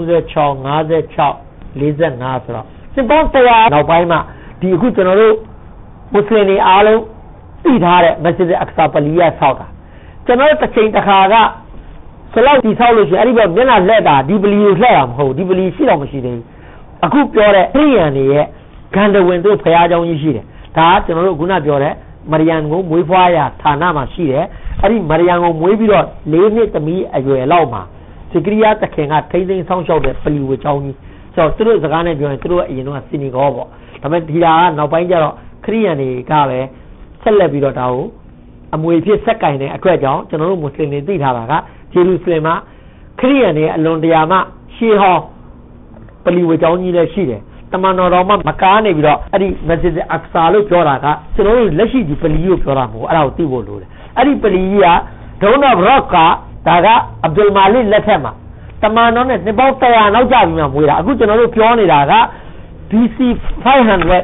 56 45ဆိုတော့နှစ်ပေါင်း100နောက်ပိုင်းမှာဒီအခုကျွန်တော်တို့မွတ်စလင်တွေအားလုံးသိထားတဲ့မက်စစ်အက္ဆာပလီယာဆောက်တာကျွန်တော်တစ်ချိန်တစ်ခါကဆလောက်တီဆောက်လို့ရှိရင်အဲ့ဒီဘက်မျက်နှာလက်တာဒီပလီကိုလှည့်ရမှာမဟုတ်ဒီပလီရှိတော့မရှိသေးဘူးအခုပြောတဲ့ခရိယန်တွေရဲ့ဂန္ဓဝင်တို့ဖရာเจ้าကြီးရှိတယ်ဒါကကျွန်တော်တို့ခုနပြောတဲ့မရိယန်ကိုမွေးဖွားရာဌာနမှာရှိတယ်အဲ့ဒီမရိယန်ကိုမွေးပြီးတော့၄နှစ်သမီးအရွယ်လောက်မှာဇကရိယာတခင်ကထိမ့်သိမ်းဆောင်းလျှောက်တဲ့ပလီဝေเจ้าကြီးဆိုတော့သူတို့စကားနဲ့ပြောရင်သူတို့အရင်တော့စီနီကောပေါ့ဒါပေမဲ့ဒီဟာကနောက်ပိုင်းကျတော့ခရိယန်တွေကပဲဆက်လက်ပြီးတော့ဒါကိုအမွေဖြစ်ဆက်ကင်တဲ့အတွက်ကြောင့်ကျွန်တော်တို့မွတ်စလင်တွေသိထားတာကဂျေရုဆလင်မှာခရိယန်တွေအလွန်တရာမှရှေးဟောင်းပလီဝေเจ้าကြီးလည်းရှိတယ်တမန်တော်တော်မှမကားနေပြီးတော့အဲ့ဒီမက်ဆီဒ်အက်ဆာလို့ပြောတာကကျွန်တော်တို့လက်ရှိဒီပလီကိုပြောတာမဟုတ်အဲ့ဒါကိုသိဖို့လိုတယ်အဲ့ဒီပလီကြီးကဒုံနော့ဘရော့ကဒါကအဗ်ဒူလ်မာလစ်လက်ထက်မှာတမန်တော်နဲ့နှစ်ပေါင်း100နောက်ကျပြီးမှမွေးတာအခုကျွန်တော်တို့ပြောနေတာက BC 500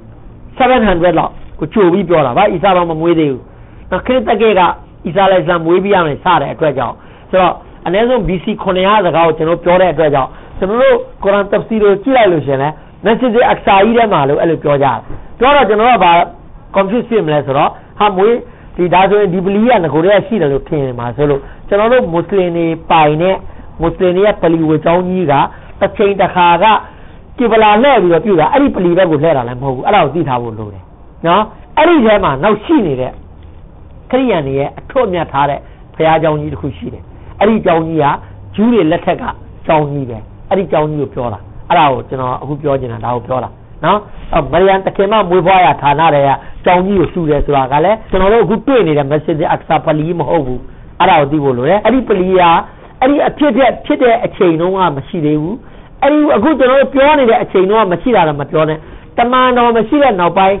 700လောက်ကိုချိုပြီးပြောတာဗာအီစာတော်မမွေးသေးဘူးနော်ခရစ်တက်ကကအီစာလိုက်စံမွေးပြီးရမယ်စတဲ့အတွက်ကြောင့်ဆိုတော့အနည်းဆုံး BC 900စကားကိုကျွန်တော်ပြောတဲ့အတွက်ကြောင့်ကျွန်တော်တို့ကုရ်အာန်တဖ်စီရကိုကြည့်လိုက်လို့ရှင်လဲမက်ဆီဒ်အက်ဆာကြီးထဲမှာလို့အဲ့လိုပြောကြတယ်ပြောတော့ကျွန်တော်ကဗာ confuse ဖြစ်မလဲဆိုတော့ဟာမွေးဒီဒါဆိုရင်ဒီပလီကငကိုတွေကရှိတယ်လို့ထင်နေမှာဆိုလို့ကျွန်တော်တို့မွတ်စလင်တွေပိုင်တဲ့မွတ်စလင်တွေရဲ့ပလီဝေကျောင်းကြီးကတစ်ချိန်တစ်ခါကကိဗလာလှည့်ပြီးတော့ပြုတာအဲ့ဒီပလီဘက်ကိုလှည့်တာလည်းမဟုတ်ဘူးအဲ့ဒါကိုသိထားဖို့လိုတယ်နော်အဲ့ဒီထဲမှာနောက်ရှိနေတဲ့ခရိယန်တွေရဲ့အထွတ်အမြတ်ထားတဲ့ဘုရားကျောင်းကြီးတစ်ခုရှိတယ်အဲ့ဒီကျောင်းကြီးကဂျူးတွေလက်ထက်ကကျောင်းကြီးပဲအဲ့ဒီကျောင်းကြီးကိုပြောတာအဲ့ဒါကိုကျွန်တော်အခုပြောချင်တာဒါကိုပြောတာနော်မရိယန်တခင်မမွေးဖွားရာဌာနတွေကကျောင်းကြီးကိုရှုတယ်ဆိုတာကလည်းကျွန်တော်တို့အခုတွေ့နေတဲ့မက်ဆီဒ်အက်ဆာပလီမဟုတ်ဘူးအဲ့ဒါကိုသိဖို့လိုတယ်အဲ့ဒီပလီကအဲ့ဒီအဖြစ်တဲ့အချိန်တုန်းကမရှိသေးဘူးအဲ့ဒီအခုကျွန်တော်တို့ပြောနေတဲ့အချိန်တုန်းကမရှိတာလည်းမပြောနဲ့တမန်တော်မရှိတဲ့နောက်ပိုင်း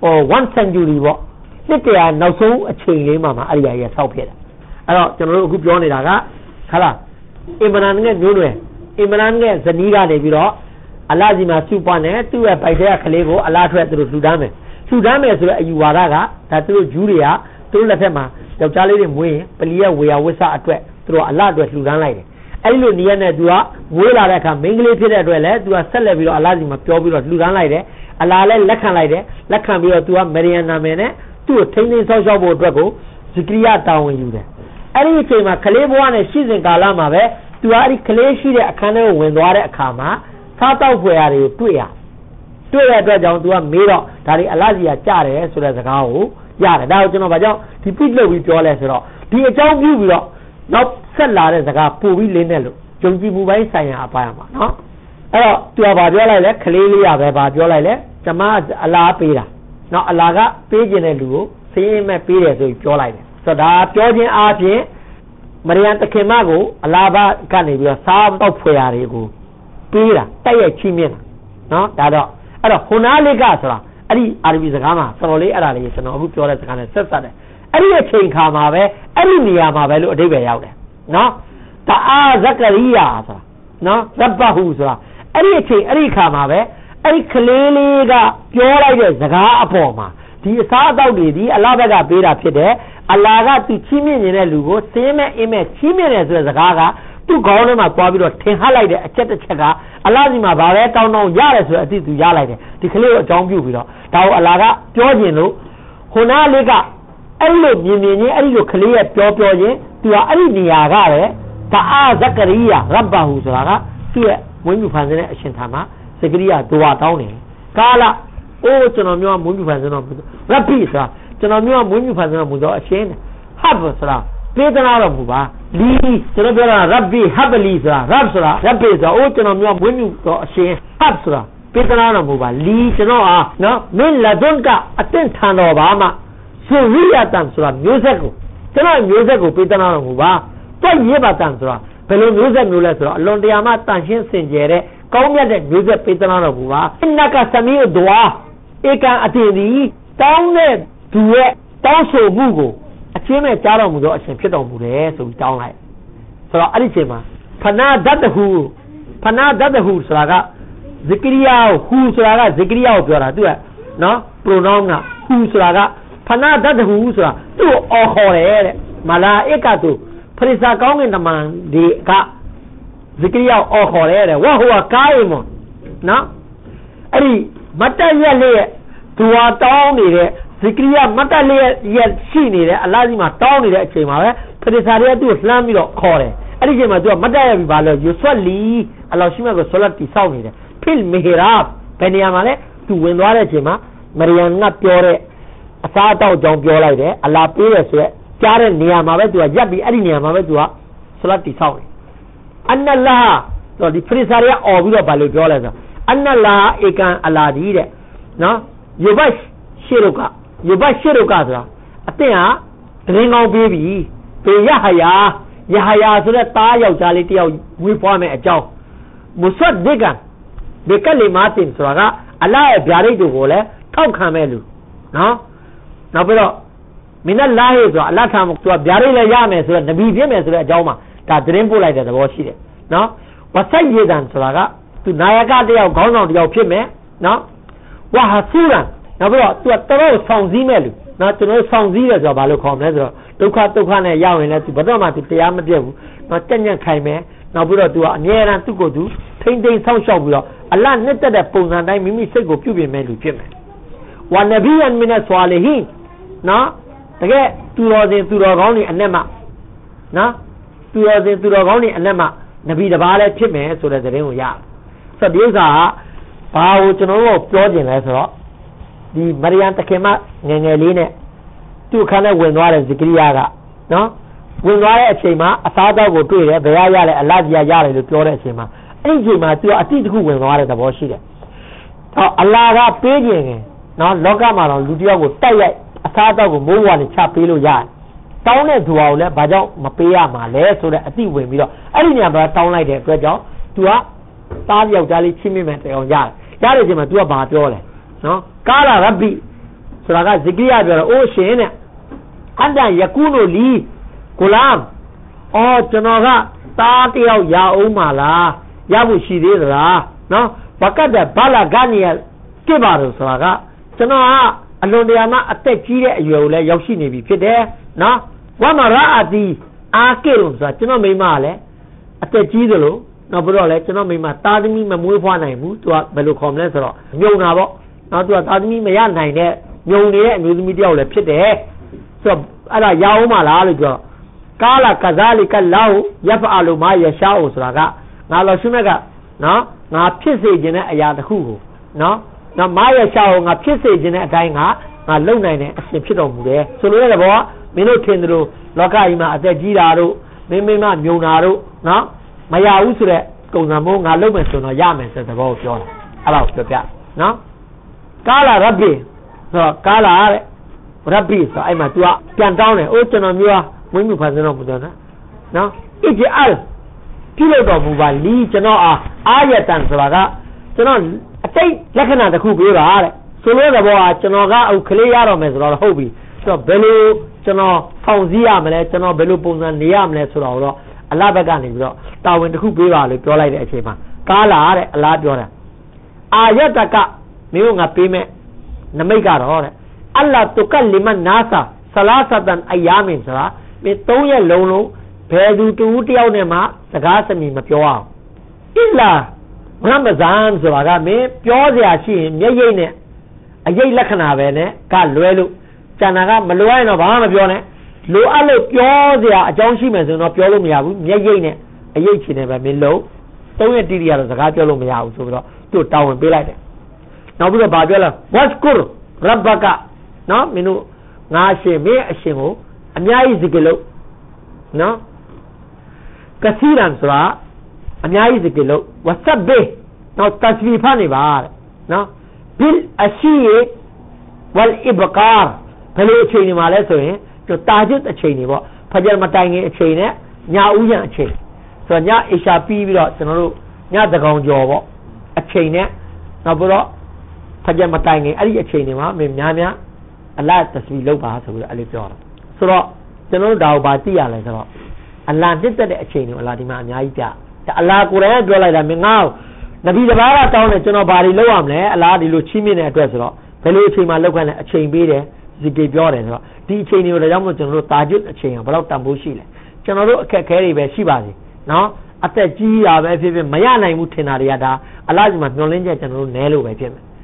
1 century ပေါ့နှစ်တရာနောက်ဆုံးအချိန်လေးမှာအဲ့ဒီအရာဆောက်ဖြစ်တယ်အဲ့တော့ကျွန်တော်တို့အခုပြောနေတာကခလားအင်မရန်နဲ့မျိုးတွေအင်မရန်နဲ့ဇနီးကနေပြီးတော့အလာကြီးမှာစုပွားနေသူ့ရဲ့ပိုက်တဲ့ကလေးကိုအလားထွက်သူတို့လှူဒန်းမယ်ဆိုတဲ့အယူဝါဒကဒါသူတို့ဂျူးတွေကသူတို့လက်ထက်မှာယောက်ျားလေးတွေမွေးရင်ပလီရဲ့ဝေယဝစ္စအတွက်သူတို့အလားအတွက်လှူဒန်းလိုက်တယ်အဲ့လိုနေရာနဲ့သူကမွေးလာတဲ့အခါမိန်းကလေးဖြစ်တဲ့အတွက်လည်းသူကဆက်လက်ပြီးတော့အလားကြီးမှာပြောပြီးတော့လှူဒန်းလိုက်တယ်အလားလည်းလက်ခံလိုက်တယ်လက်ခံပြီးတော့သူကမရိယန်နာမည်နဲ့သူ့ကိုထိန်းသိမ်းဆောက်ရှောက်ဖို့အတွက်ကိုဇကရိယာတာဝန်ယူတယ်အဲ့ဒီအချိန်မှာကလေးဘဝနဲ့ရှိစဉ်ကာလမှာပဲသူကအဲ့ဒီကလေးရှိတဲ့အခန်းထဲကိုဝင်သွားတဲ့အခါမှာစားတောက်ဖွယ်ရာတွေကိုတွေ့ရတဲ့အတွက်ကြောင့်သူကမေးတော့ဒါတွေအလားကြီးကကြားတယ်ဆိုတဲ့စကားကိုရတယ်ဒါကိုကျွန်တော်ဗာကြောင့်ဒီပြစ်လုပ်ပြီးပြောလဲဆိုတော့ဒီအကြောင်းပြုပြီးတော့နောက်ဆက်လာတဲ့စကားပို့ပြီးလင်းတဲ့လို့ယုံကြည်မှုပိုင်းဆိုင်ရာအပိုင်းမှာနော်အဲ့တော့သူကဗာပြောလိုက်လဲကလေးလေးရပဲဗာပြောလိုက်လဲကျွန်မအလားပေးတာနော်အလားကပေးခြင်းတဲ့လူကိုစင်းရင်မဲ့ပေးတယ်ဆိုပြီးပြောလိုက်တယ်ဆိုတော့ဒါပြောခြင်းအားဖြင့်မရိယန်တခင်မကိုအလားဘကနေပြီးတော့စားတောက်ဖွယ်ရာတွေကိုပေးတာတိုက်ရိုက်ချင်းမြင်တာနော်ဒါတော့အဲ့တော့ဟိုနာလိကဆိုတာအဲ့ဒီအာရဗီစကားမှာတော်တော်လေးအဲ့ဒါလေးကျွန်တော်အခုပြောတဲ့စကားနဲ့ဆက်တယ်အဲ့ဒီအချိန်ခါမှာပဲအဲ့ဒီနေရာမှာပဲလို့အဓိပ္ပာယ်ရောက်တယ်နော်တအာဇကရိယာဆိုတာနော်ရဘဟုဆိုတာအဲ့ဒီအချိန်အဲ့ဒီခါမှာပဲအဲ့ဒီကလေးလေးကပြောလိုက်တဲ့စကားအပေါ်မှာဒီအစားအသောက်တွေဒီအလားဘက်ကပေးတာဖြစ်တယ်အလားကသူချီးမြှင့်နေတဲ့လူကိုစင်းမဲ့အင်းမဲ့ချီးမြှင့်တယ်ဆိုတဲ့စကားကသူ့ခေါင်းထဲမှာသွားပြီးတော့ထင်ဟပ်လိုက်တဲ့အချက်တစ်ချက်ကအလားစီမှာဗာပဲတောင်းရတယ်ဆိုတဲ့အသိသူရလိုက်တယ်ဒီကလေးကိုအကြောင်းပြုပြီးတော့ဒါကိုအလားကပြောခြင်းလို့ဟိုနာလေးကအဲ့ဒီလိုမြင်ချင်းအဲ့ဒီလိုကလေးရဲ့ပြောချင်းသူကအဲ့ဒီနေရာကလည်းတအာဇကရိယာရဘဟုဆိုတာကသူ့ရဲ့ဝိညာဉ်ဖန်ဆင်းတဲ့အရှင်ထာမှာဇကရိယာဒွါတောင်းတယ်ကာလအိုးကျွန်တော်မျိုးကဝိညာဉ်ဖန်ဆင်းတော့ရဘိဆိုတာကျွန်တော်မျိုးကဝိညာဉ်ဖန်ဆင်းတော့မူတော့အရှင်ဟပ်ဆိုတာပေးသနာတော်မူပါလီကျွန်တော်ပြောတာရဘိဟပ်လီဆိုတာရဘဆိုတာရဘိဆိုတာအိုးကျွန်တော်မျိုးကဝိညာဉ်တော်အရှင်ဟပ်ဆိုတာပေးသနာတော်မူပါလီကျွန်တော်အားနော်မင်းလက်သွန်းကအတင့်ထန်တော်ပါမှဆိုရိယတန်ဆိုတာမျိုးဆက်ကိုကျွန်တော်မျိုးဆက်ကိုပေးသနာတော်မူပါတွက်ရပါတန်ဆိုတာဘယ်လိုမျိုးဆက်မျိုးလဲဆိုတော့အလွန်တရာမှတန်ရှင်းစင်ကြယ်တဲ့ကောင်းမြတ်တဲ့မျိုးဆက်ပေးသနာတော်မူပါအနကသမီးဒွါဧကန်အတင်ဒီတောင်းတဲ့သူရဲ့တောင်းဆိုမှုကိုအချင်းမဲ့ကြားတော်မူသောအရှင်ဖြစ်တော်မူတယ်ဆိုပြီးတောင်းလိုက်ဆိုတော့အဲ့ဒီချိန်မှာဖနာဒတ်တဟူဆိုတာကဇကရိယာဟူဆိုတာကဇကရိယာကိုပြောတာသူကနော် pronoun ကဟူဆိုတာကဖနာဒတ်တဟူဆိုတာသူ့ကိုအော်ခေါ်တယ်တဲ့မလာဧကတုဖရိစာကောင်းကင်တမန်ဒီကဇကရိယာအော်ခေါ်တယ်တဲ့ဝဟိုကာယမွန်နော်အဲ့ဒီမတ်တရက်လေးရဲ့ဒွါတောင်းနေတဲ့ဇကရိယာမတ်တလေးရဲ့ရှိနေတဲ့အလားစီမှာတောင်းနေတဲ့အချိန်မှာပဲဖ Fedisariya tu Islam miro kore. Adi je ma tu madaya bi balo Yuswali Allah shima ko solat ti saw ni de. Fil mihrab beniya ma le tu win twa deချိန်မှာ Maryam ကပြောတဲ့အစားအသောက်ကြောင့်ပြောလိုက်တယ်အလားပေးတယ်ဆိုရက်ကြားတဲ့နေရာမှာပဲသူကရပ်ပြီးအဲ့ဒီနေရာမှာပဲသူကဆလတ်တိဆောက်တယ်အန်နလာတော့ဒီဖရီဆာရီကအော်ပြီးတော့ဘာလို့ပြောလဲဆိုအန်နလာဧကန်အလာဒီတဲ့နော်ယူဘတ်ရှေရုကဆိုတာအသင်ဟာတရင်ကောင်းပေးပြီပေယဟယာဆိုတဲ့သားယောက်ျားလေးတယောက်ဝေးဖွားမယ်အကြောင်းမုဆတ်ဒီကန်ဒီကလီမာတင်ဆိုတာကအလာရဲ့ဗျာဒိတ်တွေကိုလည်းထောက်ခံမဲ့လူနော်နောက်ပြီးတော့မင်းလာဟေဆိုတာအလတ်ထာမသူကဗျာဒိတ်လည်းရမယ်ဆိုတော့နဗီဖြစ်မယ်ဆိုတဲ့အကြောင်းမှာဒါသတင်းပို့လိုက်တဲ့သဘောရှိတယ်နော်ဝဆိုင်ယေဒန်ဆိုတာကသူနာယကတယောက်ခေါင်းဆောင်တယောက်ဖြစ်မယ်နော်ဝဟာဆူရန်နောက်ပြီးတော့သူကတော်ဆောင်စည်းမဲ့လူနော်ကျွန်တော်ဆောင်စည်းတယ်ဆိုတာဘာလို့ခေါ်မလဲဆိုတော့ဒုက္ခနဲ့ရောက်ရင်လည်းသူဘယ်တော့မှသူတရားမပြတ်ဘူးနော်တက်ညံ့ခိုင်မယ်နောက်ပြီးတော့သူကအမြဲတမ်းသူ့ကိုယ်သူထိမ့်ဆောက်ရှောက်ပြီးတော့အလတ်နှစ်သက်တဲ့ပုံစံတိုင်းမိမိစိတ်ကိုပြုပြင်မဲ့လူဖြစ်မယ်ဝါနဘီယန်မင်ဆွာလီဟင်နော်တကယ်သူတော်ကောင်းတွေအနက်မှာနော်သူတော်ကောင်းတွေအနက်မှာနဗီတစ်ပါးလည်းဖြစ်မယ်ဆိုတဲ့သတင်းကိုရဆိုတော့ဒီဥစ္စာကဘာကိုကျွန်တော်တို့ပြောကျင်လဲဆိုတော့ဒီမရိယမ်တခင်မငယ်လေးနဲ့သူ့အခန်းထဲဝင်သွားတဲ့ဇကရိယာကနော်ဝင်သွားတဲ့အချိန်မှာအစားအသောက်ကိုတွေ့တယ်ဘယ်ရလဲအလတ်ကြီးရတယ်လို့ပြောတဲ့အချိန်မှာအဲ့ဒီအချိန်မှာသူကအတိတစ်ခုဝင်သွားတဲ့သဘောရှိတယ်ဟောအလာကပေးခြင်းငယ်နော်လောကမှာတော့လူတယောက်ကိုတိုက်ရိုက်အစားအသောက်ကိုမိုးဝါနဲ့ချပေးလို့ရတယ်တောင်းတဲ့သူဟာကိုလည်းဘာကြောင့်မပေးရမှာလဲဆိုတဲ့အတိဝင်ပြီးတော့အဲ့ဒီနေရာမှာတောင်းလိုက်တဲ့အတွက်ကြောင့်သူကသားယောက်ျားလေးချင်းမိမယ်တောင်းရတယ်တဲ့အချိန်မှာသူကဘာပြောလဲနော်ကာလာရဘီဆိုတာကဇကရိယာပြောတော့အိုးရှင်တဲ့အန်တယကူနိုလီကိုလမ်အော်ကျွန်တော်ကသားတယောက်ရအောင်မလားရဖို့ရှိသေးသလားနော်ဘကတ်တဲ့ဘာလာဂနီယပြပါလို့ဆိုတာကကျွန်တော်ကအလွန်တရာမှအသက်ကြီးတဲ့အရွယ်ကိုလည်းရောက်ရှိနေပြီဖြစ်တယ်နော်ဝါမရာအတီအာကေလို့ဆိုတာကျွန်တော်မိမကလည်းအသက်ကြီးသလိုနောက်ပြီးတော့လည်းကျွန်တော်မိမသားသမီးမမွေးဖွားနိုင်ဘူးသူကဘယ်လိုခေါ်မလဲဆိုတော့မြုံတာပေါ့နောက်သူကသားသမီးမရနိုင်တဲ့မြုံနေတဲ့အမျိုးသမီးတယောက်လည်းဖြစ်တယ်ဆိုတော့အဲ့ဒါရအောင်မလားလို့ပြောကာလာကဇာလီကလာဟုယဖအလူမာယရှာအိုဆိုတာကငါလောရှိမဲ့ကနော်ငါဖြစ်စေခြင်းတဲ့အရာတစ်ခုကိုနော်မာယရှာအိုငါဖြစ်စေခြင်းတဲ့အတိုင်းငါလုံနိုင်တဲ့အရှင်ဖြစ်တော်မူတယ်ဆိုလိုတဲ့ဘောကမင်းတို့ထင်တယ်လို့လောကကြီးမှာအသက်ကြီးတာတို့မင်းမမြုံတာတို့နော်မရဘူးဆိုတဲ့ကုံစံမိုးငါလုံမယ်ဆိုတော့ရမယ်ဆိုတဲ့ဘောကိုပြောတာအဲ့ဒါကိုပြောပြနော်ကာလာရဘီဆိုတော့ကာလာတဲ့ရဘီဆိုအဲ့မှာ तू ကပြန်တောင်းတယ်အိုးကျွန်တော်မျိုးမွေးမြူဖန်ဆင်းတော်မူတယ်နော်အစ်ဂျအလ်ပြုလုပ်တော်မူပါလီကျွန်တော်အာယတန်ဆိုတာကကျွန်တော်အတိတ်လက္ခဏာတစ်ခုပြောတာတဲ့ဆိုလို့တဲ့ဘောကကျွန်တော်ကအခုကလေးရတော့မယ်ဆိုတော့ဟုတ်ပြီဆိုတော့ဘယ်လိုကျွန်တော်ဖောင်စည်းရမလဲကျွန်တော်ဘယ်လိုပုံစံနေရမလဲဆိုတော့အလဘက်ကနေပြီးတော့တာဝန်တစ်ခုပေးပါလို့ပြောလိုက်တဲ့အချိန်မှာကားလာတဲ့အလားပြောတာအာယတကမင်းကငါပေးမဲ့နမိတ်ကတော့တဲ့အလ္လာတုကလီမန်နာဆာဆလာဆတန်အယာမင်ဆိုတာမင်း3ရက်လုံးဘယ်သူတူတယောက်နဲ့မှစကားစမြည်မပြောအောင်အစ်လာရမဇန်ဆိုတာကမင်းပြောစရာရှိရင်မျက်ရိပ်နဲ့အရေးလက္ခဏာပဲနဲ့ကလွဲလို့ကျန်တာကမလိုရရင်တော့ဘာမှမပြောနဲ့လိုအပ်လို့ပြောစရာအကြောင်းရှိမယ်ဆိုတော့ပြောလို့မရဘူးမျက်ရိပ်နဲ့အရေးချင်တယ်ပဲမင်းလုံး3ရက်တိတိရတော့စကားပြောလို့မရဘူးဆိုပြီးတော့သူ့တောင်းဝင်ပေးလိုက်တယ်နောက်ပြီးတော့ဗာပြောလဲဝတ်ကူရဘကနော်မင်းတို့ငါရှင်မင်းအရှင်ကိုအများကြီးဇိကလို့နော်ကစီရန်ဆိုတာအများကြီးဇိကလို့ဝဆပ်ဘေနော်တစဘီဖာနေပါတဲ့နော်ဘီလ်အရှိဝလ်အဘကာဘယ်လိုအချိန်နေမှာလဲဆိုရင်တာဂျွတ်အချိန်နေပေါ့ဖဂျာမတိုင်ခင်အချိန်နဲ့ညဦးရန်အချိန်ဆိုတော့ညအရှာပြီးပြီးတော့ကျွန်တော်တို့ညသကောင်ကျော်ပေါ့အချိန်နဲ့နောက်ပြီးတော့ဖဂျာမတိုင်ခင်အဲ့ဒီအချိန်တွေမှာမင်းများအလတ်တစဘီလောက်ပါဆိုပြီးတော့အဲ့လိုပြောတာဆိုတော့ကျွန်တော်တို့ဒါကိုဗာသိရလဲဆိုတော့အလာနှစ်သက်တဲ့အချိန်တွေအလာဒီမှာအများကြီးပြအလာကိုယ်တိုင်ကပြောလိုက်တာမင်းငါ့ကိုနဗီတစ်ပါးကတောင်းတယ်ကျွန်တော်ဘာတွေလုပ်ရမလဲအလာဒီလိုချီးမြှင့်တဲ့အတွက်ဆိုတော့ဘယ်လိုအချိန်မှလောက်ခိုင်းလဲအချိန်ပေးတယ်ဇီကေပြောတယ်ဆိုတော့ဒီအချိန်တွေကိုဒါကြောင့်မို့ကျွန်တော်တို့တာဂျွတ်အချိန်ကဘယ်တော့တန်ဖိုးရှိလဲကျွန်တော်တို့အခက်အခဲတွေပဲရှိပါစေနော်အသက်ကြီးတာပဲဖြစ်ဖြစ်မရနိုင်ဘူးထင်တာတွေကဒါအလာဒီမှာမျောလင်းချက်ကျွန်တော်တို့နဲလို့ပဲဖြစ်မယ်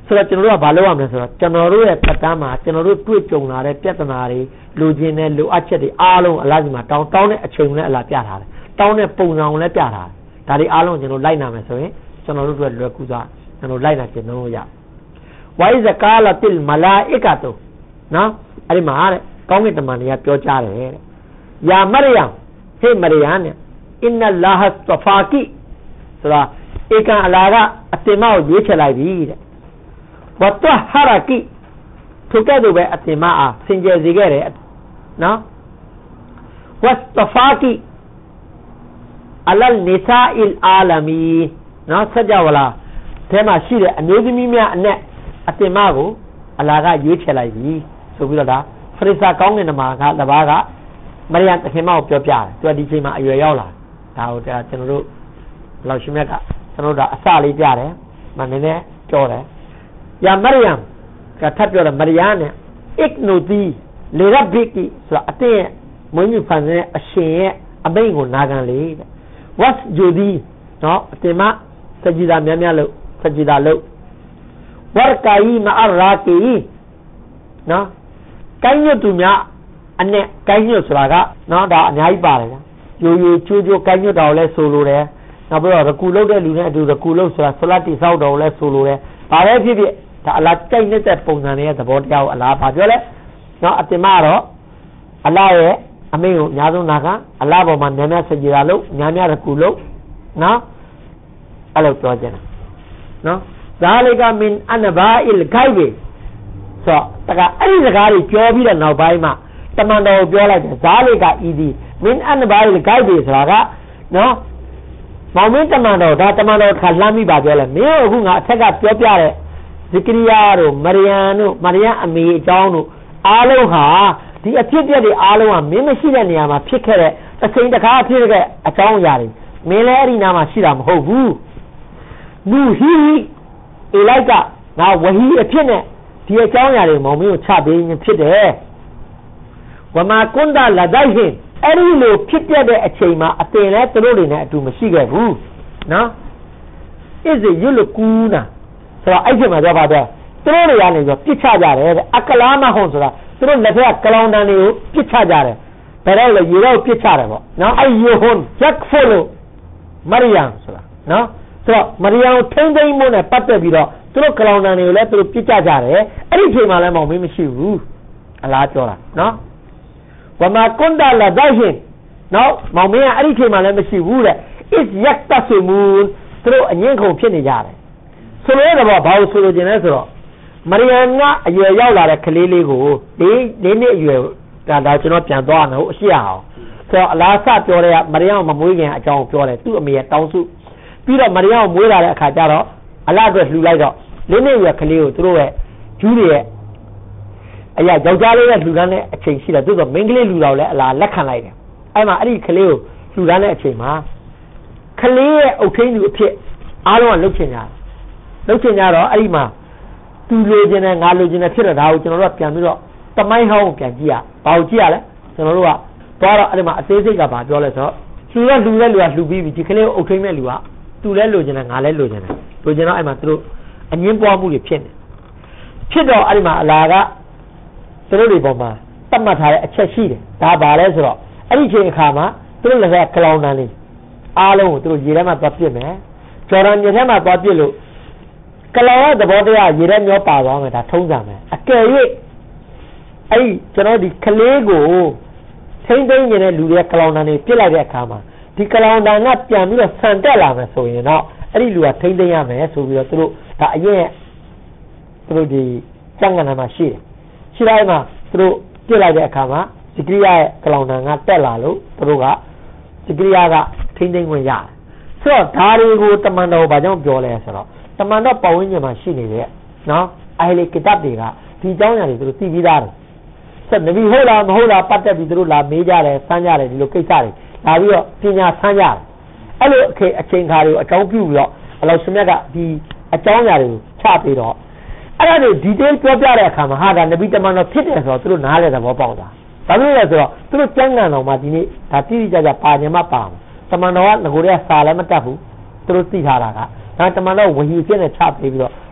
ဆိုတော့ကျွန်တော်တို့ကဘာလုပ်ရမလဲဆိုတော့ကျွန်တော်တို့ရဲ့ပတ်တမ်းမှာကျွန်တော်တို့တွေ့ကြုံလာတဲ့ပြဿနာတွေလူချင်းတဲ့လူအပ်ချက်တွေအားလုံးအလားတူမှာတောင်းတဲ့အချိန်နဲ့အလားပြထားတယ်တောင်းတဲ့ပုံစံကိုလည်းပြထားတယ်ဒါတွေအားလုံးကျွန်တော်လိုက်နာမယ်ဆိုရင်ကျွန်တော်တို့တွေလွယ်ကူစွာကျွန်တော်လိုက်နာကျင့်သုံးလို့ရဝိဇကာလတိလ်မလာအီကာတုနော်အဲ့ဒီမှာတဲ့ကောင်းကင်တမန်တွေကပြောကြားတယ်တဲ့ယာမရိယမ်ဟေးမရိယမ်နဲ့အင်နလာဟ်တဖာကီဆိုတာဧကန်အလာကအတင်မကိုရွေးချယ်လိုက်ပြီတဲ့ဝတ်တဟာရကီထိုကဲ့သို့ပဲအတင်မအားစင်ကြယ်စေခဲ့တယ်နော်ဝတ်တဖာကီအလလ်နိဆာအီလ်အာလမီနော်ဆက်ကြဝလားအဲမှာရှိတဲ့အမျိုးသမီးများအနက်အတင်မကိုအလာကရွေးချယ်လိုက်ပြီဆိုပြီးတော့ဒါဖရိစာကောင်းကင်တမန်ကတပါးကမရိယမ်တခင်မကိုပြောပြတယ်သူကဒီချိန်မှာအရွယ်ရောက်လာဒါကိုကျွန်တော်တို့လောက်ရှိမြတ်ကကျွန်တော်တို့အစလေးပြတယ်မနည်းနည်းကြောတယ်ယာမရိယမ်ကထပ်ပြောတယ်မရိယမ်နဲ့အစ်နိုတီလေရဘီကီဆိုတာအတင်းရဲ့မွေးမြူဖန်ဆင်းတဲ့အရှင်ရဲ့အမိန့်ကိုနာခံလေတဲ့ဝတ်ဂျူဒီနော်အတင်မစကြည်တာများများလို့စကြည်တာလို့ဝရကာယီမအရာကီနော်ကိုင်းညွတ်သူများအနဲ့ကိုင်းညွတ်ဆိုတာကနော်ဒါအများကြီးပါတယ်ဗျာရိုးရိုးချိုးချိုးကိုင်းညွတ်တာကိုလည်းဆိုလိုတယ်နောက်ပြီးတော့ရကူလုပ်တဲ့လူနဲ့အတူရကူလုပ်ဆိုတာဆလတ်တိဆောက်တော်ကိုလည်းဆိုလိုတယ်ဘာပဲဖြစ်ဖြစ်ဒါအလားကြိုက်နေတဲ့ပုံစံတွေရဲ့သဘောတရားကိုအလားဘာပြောလဲနော်အတင်မတော့အလားရဲ့အမိန့်ကိုအများဆုံးနာခံအလားပေါ်မှာများများစကြည်တာလို့များများရကူလုပ်နော်အဲ့လိုပြောကြတယ်နော်ဇာလိကမင်အနဘာအီလ်ဂိုင်ဘီဆိုတကအဲ့ဒီစကားတွေပြောပြီးတဲ့နောက်ပိုင်းမှာတမန်တော်ကိုပြောလိုက်တယ်ဇာလိကဤဒီမင်အနဘာအီလ်ဂိုင်ဘီဆိုတာကနော်မောင်မင်းတမန်တော်ဒါတမန်တော်ခါလှမ်းပြီးပါပြောလဲမင်းအခုငါအထက်ကပြောပြတဲ့ဇကရိယာတို့မရိယမ်တို့မရိယမ်အမေအကြောင်းတို့အားလုံးဟာဒီအဖြစ်အပျက်တွေအားလုံးကမင်းမရှိတဲ့နေရာမှာဖြစ်ခဲ့တဲ့အချိန်တခါဖြစ်တဲ့အကြောင်းအရာတွေမင်းလည်းအဲ့ဒီနာမှာရှိတာမဟုတ်ဘူးနူဟီအေလိုက်ကငါဝဟီအဖြစ်နဲ့ဒီအကြောင်းအရာတွေမောင်မင်းကိုချပေးခြင်းဖြစ်တယ်ဝမာကွန်ဒါလာဒိုင်ဟင်အဲ့ဒီလိုဖြစ်ပြတဲ့အချိန်မှာအတင်လဲသူတို့တွေနဲ့အတူမရှိခဲ့ဘူးနော်ဣဇယုလကူနာဆိုတော့အဲ့ဒီမှာတော့ပါတယ်သူတို့တွေကနေဆိုပြစ်ချကြတယ်အကလာမဟုတ်ဆိုတာသူတို့လက်ထက်ကလောင်တန်တွေကိုပြစ်ချကြတယ်ဘယ်တော့လဲရေတော့ပြစ်ချတယ်ပေါ့နော်အဲ့ယိုဟွန်ရက်ဖိုလိုမရိယမ်ဆိုတာနော်ဆိုတော့မရိယမ်ကိုထိမ့်သိမ့်မှုနဲ့ပတ်သက်ပြီးတော့သူတို့ကလောင်တန်တွေကိုလည်းသူတို့ပြစ်ချကြတယ်အဲ့ဒီချိန်မှာလည်းမောင်မင်းမရှိဘူးအလားပြောတာနော်ဝမာကွန်ဒါလာဒိုင်ဟင်နော်မောင်မင်းကအဲ့ဒီချိန်မှာလည်းမရှိဘူးတဲ့ is yaktasimun သူတို့အငင်းခုန်ဖြစ်နေကြတယ်ဆိုလိုတဲ့ဘောဘာလို့ဆိုလိုချင်လဲဆိုတော့မရိယမ်ကအရွယ်ရောက်လာတဲ့ကလေးလေးကိုလေးနှစ်အရွယ်ဒါကျွန်တော်ပြန်သွားမယ်ဟုတ်အရှိရအောင်ဆိုတော့အလားစပြောတဲ့ကမရိယမ်မမွေးခင်အကြောင်းပြောတယ်သူ့အမေရဲ့တောင်းစုပြီးတော့မရိယမ်ကိုမွေးလာတဲ့အခါကျတော့အလားအတွက်လှူလိုက်တော့လေးနှစ်အရွယ်ကလေးကိုသူတို့ရဲ့ဂျူးတွေရဲ့အရာယောက်ျားလေးနဲ့လှူဒန်းတဲ့အချိန်ရှိတယ်သူဆိုမိန်းကလေးလှူတော့လဲအလားလက်ခံလိုက်တယ်အဲ့မှာအဲ့ဒီကလေးကိုလှူဒန်းတဲ့အချိန်မှာကလေးရဲ့အုတ်ထင်းသူအဖြစ်အားလုံးကလှုပ်ချင်ကြတော့အဲ့ဒီမှာသူလိုချင်တယ်ငါလိုချင်တယ်ဖြစ်တော့ဒါကိုကျွန်တော်တို့ကပြန်ပြီးတော့တမိုင်းဟောင်းကိုပြန်ကြည့်ရဘာကိုကြည့်ရလဲကျွန်တော်တို့ကသွားတော့အဲ့ဒီမှာအသေးစိတ်ကဘာပြောလဲဆိုတော့လူကလှူပြီးပြီဒီကလေးကိုအုတ်ထင်းမဲ့လူကသူလည်းလိုချင်တယ်ငါလည်းလိုချင်တယ်လိုချင်တော့အဲ့မှာသူတို့အငင်းပွားမှုတွေဖြစ်တော့အဲ့ဒီမှာအလာကသူတို့တွေပေါ်မှာတတ်မှတ်ထားတဲ့အချက်ရှိတယ်ဒါဘာလဲဆိုတော့အဲ့ဒီချိန်အခါမှာသူတို့လည်းကလောင်တန်းလေးအားလုံးကိုသူတို့ရေထဲမှာသွားပြစ်မယ်ဂျော်ဒန်ရေထဲမှာသွားပြစ်လို့ကလောင်ရဲ့သဘောတရားရေထဲမျောပါသွားမယ်ဒါထုံးစံမယ်အကယ်၍အဲ့ဒီကျွန်တော်ဒီကလေးကိုထိမ့်သိမ့်နေတဲ့လူတွေကလောင်တန်းလေးပြစ်လိုက်တဲ့အခါမှာဒီကလောင်တန်းကပြန်ပြီးတော့ဆန်တက်လာမယ်ဆိုရင်တော့အဲ့ဒီလူကထိမ့်သိမ့်ရမယ်ဆိုပြီးတော့သူတို့ဒါအရင်သူတို့ဒီကျန်ကန်ထဲမှာရှိတိုင်းမှာသူတို့ပြစ်လိုက်တဲ့အခါမှာဇကရိယာရဲ့ကလောင်တန်ကတက်လာလို့သူတို့ကဇကရိယာကထိမ့်သိမ့်ဝင်ရတယ်ဆိုတော့ဒါတွေကိုတမန်တော်ဘာကြောင့်ပြောလဲဆိုတော့တမန်တော်ပတ်ဝန်းကျင်မှာရှိနေတဲ့နော်အိုင်လေကတပ်တွေကဒီအကြောင်းအရာတွေသူတို့သိပြီးသားတယ်ဆက်နဗီဟုတ်လားမဟုတ်လားပတ်သက်ပြီးသူတို့လာမေးကြတယ်စမ်းကြတယ်ဒီလိုကိစ္စတွေလာပြီးတော့ပညာဆန်းကြတယ်အဲ့လိုအချိန်ခါတွေကိုအကြောင်းပြုပြီးတော့အလောရှင်မြတ်ကဒီအကြောင်းအရာတွေကိုချပြီးတော့အဲ့ဒါတွေ detail ပြောပြတဲ့အခါမှာဟာဒါနဗီတမန်တော်ဖြစ်တယ်ဆိုတော့သူတို့နားလည်သဘောပေါက်တာဘာလို့လဲဆိုတော့သူတို့ကျမ်းဂန်တော်မှာဒီနေ့ဒါတိတိကျကျပါညမပါအောင်တမန်တော်ကငကိုတွေကစာလည်းမတတ်ဘူးသူတို့သိထားတာကဒါတမန်တော်ဝဟီဖြစ်နေချပေးပြီးတော့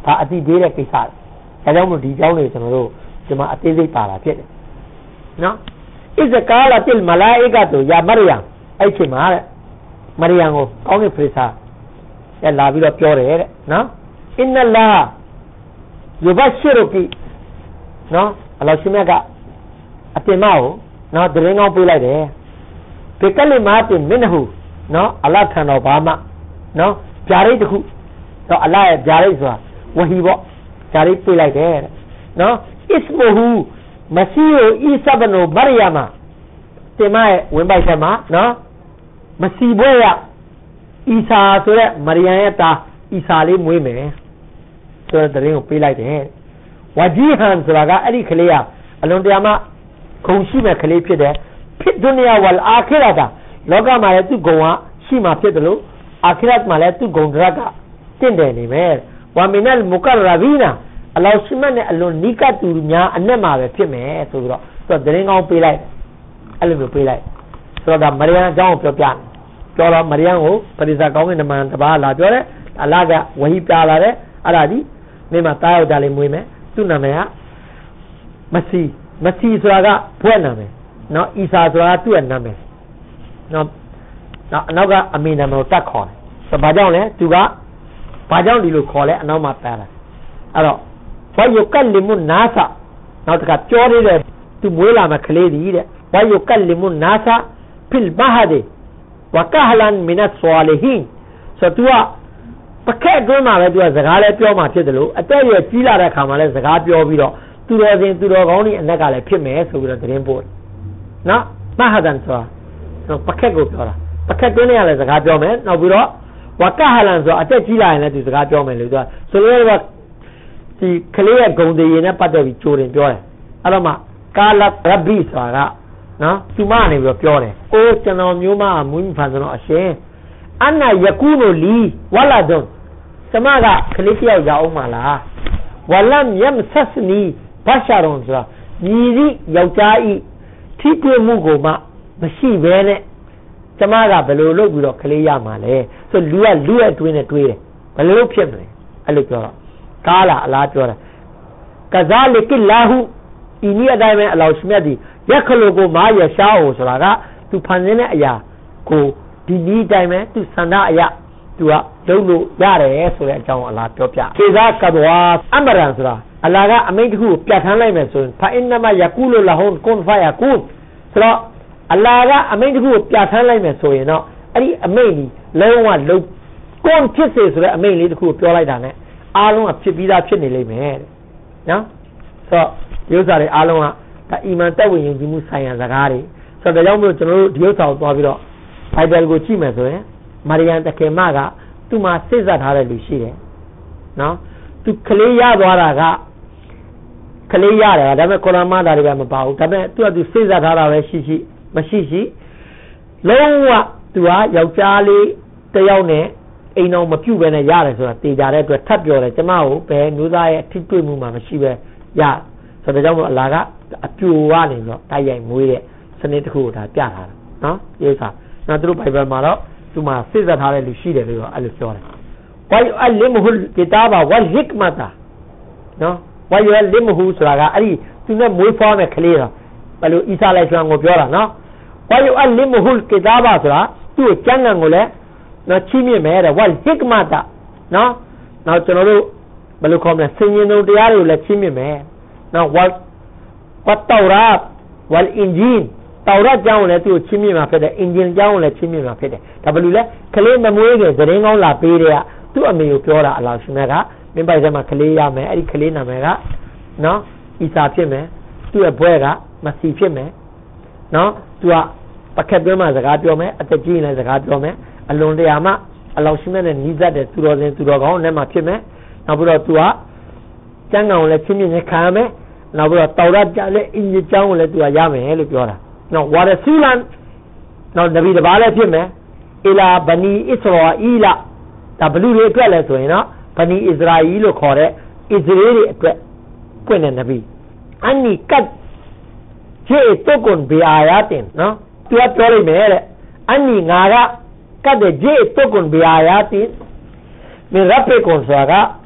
ဒါအတိပေးတဲ့ကိစ္စဒါကြောင့်မို့ဒီเจ้าတွေကျွန်တော်တို့ဒီမှာအသေးစိတ်ပါလာဖြစ်တယ်နော်ဣဇကာလတိလ်မလာအိကတုယာမရိယံအဲ့ချိန်မှာတဲ့မရိယံကိုကောင်းကင်ဖရစ်စာလာပြီးတော့ပြောတယ်တဲ့နော်အင်နလာယူဘရှိရုကီနော်အလောရှင်မြတ်ကအတင်မကိုနော်တရင်ကောင်းပေးလိုက်တယ်ဒီကလိမာတင်မင်းဟုနော်အလတ်ထံတော်ဘာမှနော်ဂျာရိတ်တစ်ခုတော့အလတ်ရဲ့ဂျာရိတ်ဆိုတာဝဟီပေါ့ဂျာရိတ်ပေးလိုက်တယ်နော်အစ္စမဟူမစီယိုအီဆာဘနိုမရိယမတင်မရဲ့ဝင်ပိုက်ချက်မှာနော်မစီဘွဲရအီဆာဆိုတဲ့မရိယံရဲ့သားအီဆာလေးမွေးမယ်ဆိုတဲ့တရင်ကိုပေးလိုက်တယ်ဝဂျီဟန်ဆိုတာကအဲ့ဒီကလေးကအလွန်တရာမှဂုဏ်ရှိမဲ့ကလေးဖြစ်တယ်ဖြစ်ဒုနီယာဝလ်အာခိရတာလောကမှာလည်းသူ့ဂုဏ်ကရှိမှဖြစ်တယ်လို့အာခိရတ်မှာလည်းသူ့ဂုဏ်ဒရကတင့်တယ်နေမယ်ဝါမီနလ်မုကရရဘီနာအလောရှိမတ်နဲ့အလွန်နီးကပ်သူများအနက်မှာပဲဖြစ်မယ်ဆိုပြီးတော့သူကတရင်ကောင်းပေးလိုက်အဲ့လိုမျိုးပေးလိုက်ဆိုတော့မရိယံအကြောင်းကိုပြောတော့မရိယံကိုပရိသတ်ကောင်းကင်နမန်တပါးလာပြောတယ်အလကဝဟီပြလာတယ်အဲ့ဒါဒီမင်းမတားရောက်တာလေးမွေးမယ်သူ့နာမည်ကမစီဆိုတာကဘွဲ့နာမည်နော်အီဆာဆိုတာကသူ့ရဲ့နာမည်နော်အနောက်ကအမေနာမည်ကိုတတ်ခေါ်တယ်ဆိုတော့ဘာကြောင့်လဲသူကဘာကြောင့်ဒီလိုခေါ်လဲအနောက်မှာပြတာအဲ့တော့ဝါယုကလီမွန်နာဆာနောက်တကပြောရတဲ့သူမွေးလာမှကလေးဒီတဲ့ဝါယုကလီမွန်နာဆာဖီလ်ဘာဟာဒီဝကဟလန်မင်တ်ဆွာလီဟင်ဆိုတော့ပကက်အတွင်းမှာပဲသူကစကားလည်းပြောမှဖြစ်တယ်လို့အတက်ရွယ်ကြီးလာတဲ့အခါမှာလည်းစကားပြောပြီးတော့သူတော်စင်သူတော်ကောင်းတွေအနက်ကလည်းဖြစ်မယ်ဆိုပြီးတော့သတင်းပို့နော်မဟာဒန်ဆိုတာပကက်ကိုပြောတာပကက်တွင်းနဲ့လည်းစကားပြောမယ်နောက်ပြီးတော့ဝကဟလန်ဆိုအတက်ကြီးလာရင်လည်းသူစကားပြောမယ်လို့သူကဆိုလိုတော့ဒီကလေးရဲ့ဂုံတည်ရင်နဲ့ပတ်သက်ပြီးကြိုတင်ပြောတယ်အဲ့တော့မှကာလရဘီဆိုတာကနော်သူမနေပြီးတော့ပြောတယ်အိုးကျွန်တော်မျိုးမမွေးမြဖန်ဆိုတော့အရှင်အနာယကူနိုလီဝလာဒွန်ကျမကကလေးတယောက်ရအောင်မလားဝလမ်ယမ်ဆတ်နီဘာရှာရွန်ဆိုတာညီစီယောက်ျားဤထိတွေ့မှုကိုမှမရှိဘဲနဲ့ကျမကဘယ်လိုလုပ်ပြီးတော့ကလေးရမှာလဲဆိုလူကလူရဲ့အတွင်းနဲ့တွေးတယ်ဘယ်လိုလုပ်ဖြစ်မလဲအဲ့လိုပြောတော့ကားလာအလားပြောတာကဇာလီကလာဟူဤနည်းအတိုင်းပဲအလောရှိမြတ်ဒီရက်ခလိုကိုမာရရှားဟိုဆိုတာကသူဖန်ဆင်းတဲ့အရာကိုဒီနည်းတိုင်းပဲသူစန္ဒအရာသူကလုပ်လို့ရတယ်ဆိုတဲ့အကြောင်းအလားပြောပြခေဇာကဘဝအမရန်ဆိုတာအလားကအမိန့်တစ်ခုကိုပြဋ္ဌာန်းလိုက်မယ်ဆိုရင်ဖာအင်နမယကူလုလဟွန်ကွန်ဖာယကူဆိုတော့အလားကအမိန့်တစ်ခုကိုပြဋ္ဌာန်းလိုက်မယ်ဆိုရင်တော့အဲ့ဒီအမိန့်ကြီးလုံးဝလုံးကွန်ဖြစ်စေဆိုတဲ့အမိန့်လေးတစ်ခုကိုပြောလိုက်တာ ਨੇ အားလုံးကဖြစ်ပြီးသားဖြစ်နေလိမ့်မယ်တဲ့နော်ဆိုတော့ဒီဥစ္စာတွေအားလုံးကဒါအီမန်တက်ဝင်ယုံကြည်မှုဆိုင်ရာစကားတွေဆိုတော့ဒါကြောင့်မို့ကျွန်တော်တို့ဒီဥစ္စာကိုသွားပြီးတော့ဘိုင်ဘယ်ကိုကြည့်မယ်ဆိုရင်မာရီယံတခင်မကသူ့မှာစိတ်ဆက်ထားတဲ့လူရှိတယ်နော်သူကလေးရသွားတာကကလေးရတယ်ဒါပေမဲ့ကုရ်အာန်မှာဒါတွေကမပါဘူးဒါပေမဲ့သူကသူစိတ်ဆက်ထားတာပဲရှိမရှိလုံးဝသူကယောက်ျားလေးတယောက်နဲ့အိမ်တော်မပြုတ်ပဲနဲ့ရတယ်ဆိုတာတေချာတဲ့အတွက်ထပ်ပြောတယ်ကျမကိုဘယ်မျိုးသားရဲ့အထီးတွေ့မှုမှမရှိပဲရဆိုတော့ကြောင့်မို့အလာကအပြိုကနေပြီးတော့တိုက်ရိုက်မွေးတဲ့စနစ်တစ်ခုကိုဒါပြထားတာနော်ဒီဥစ္စာနောက်သူတို့ဘိုင်ဘယ်မှာတော့သူမှာစိတ်ဆက်ထားတဲ့လူရှိတယ်လို့အဲ့လိုပြောတယ်ဝါယူအလ်လီမဟူကီတာဘာဝလ်ဟစ်မတာနော်ဝါယူအလ်လီမဟူဆိုတာကအဲ့ဒီသူနဲ့မွေးဖွားမဲ့ကလေးတော့ဘယ်လိုအီဆာလိုက်ဆလမ်ကိုပြောတာနော်ဝါယူအလ်လီမဟူကီတာဘာဆိုတာသူ့ကျမ်းဂန်ကိုလည်းနော်ချီးမြှင့်မယ်တဲ့ဝလ်ဟစ်မတာနော်နောက်ကျွန်တော်တို့ဘယ်လိုခေါ်မလဲစင်ရင်တို့တရားတွေကိုလည်းချီးမြှင့်မယ်နော်ဝတ်တောရာဝလ်အင်ဂျီလ်တောရတ်ကျောင်းကိုလည်းသူ့ကိုချီးမြှင့်မှာဖြစ်တယ်အင်ဂျင်ကျောင်းကိုလည်းချီးမြှင့်မှာဖြစ်တယ်ဒါဘယ်လိုလဲကလေးမမွေးခင်သတင်းကောင်းလာပေးတဲ့ကသူ့အမေကိုပြောတာအလောရှင်မြတ်ကမင်းပိုက်ထဲမှာကလေးရမယ်အဲ့ဒီကလေးနာမည်ကနော်အီဆာဖြစ်မယ်သူ့ရဲ့ဘွဲကမစီဖြစ်မယ်နော်သူကပကက်တွင်းမှာစကားပြောမယ်အသက်ကြီးရင်လည်းစကားပြောမယ်အလွန်တရာမှအလောရှင်မြတ်နဲ့ညီးစပ်တဲ့သူတော်စင်သူတော်ကောင်းနဲ့မှဖြစ်မယ်နောက်ပြီးတော့သူကကျမ်းဂန်ကိုလည်းချီးမြှင့်ခြင်းခံရမယ်နောက်ပြီးတော့တောရတ်ကျလည်းအင်ဂျင်ကျောင်းကိုလည်းသူကရမယ်လို့ပြောတာနော်ဝါရဆူလန်နော်နဗီတပါးလည်းဖြစ်မယ်အီလာဘနီအစ္စရာအီလာဒါဘလူတွေအတွက်လည်းဆိုရင်နော်ဘနီအစ္စရာအီလို့ခေါ်တဲ့အစ္စရေးတွေအတွက်ပွင့်တဲ့နဗီအန်နီကတ်ဂျေတုကွန်ဘီအာယာတင်နော်သူကပြောလိုက်မယ်တဲ့အန်နီငါကကတ်တဲ့ဂျေတုကွန်ဘီအာယာတင်မင်းရပ်ပေကွန်ဆိုတာက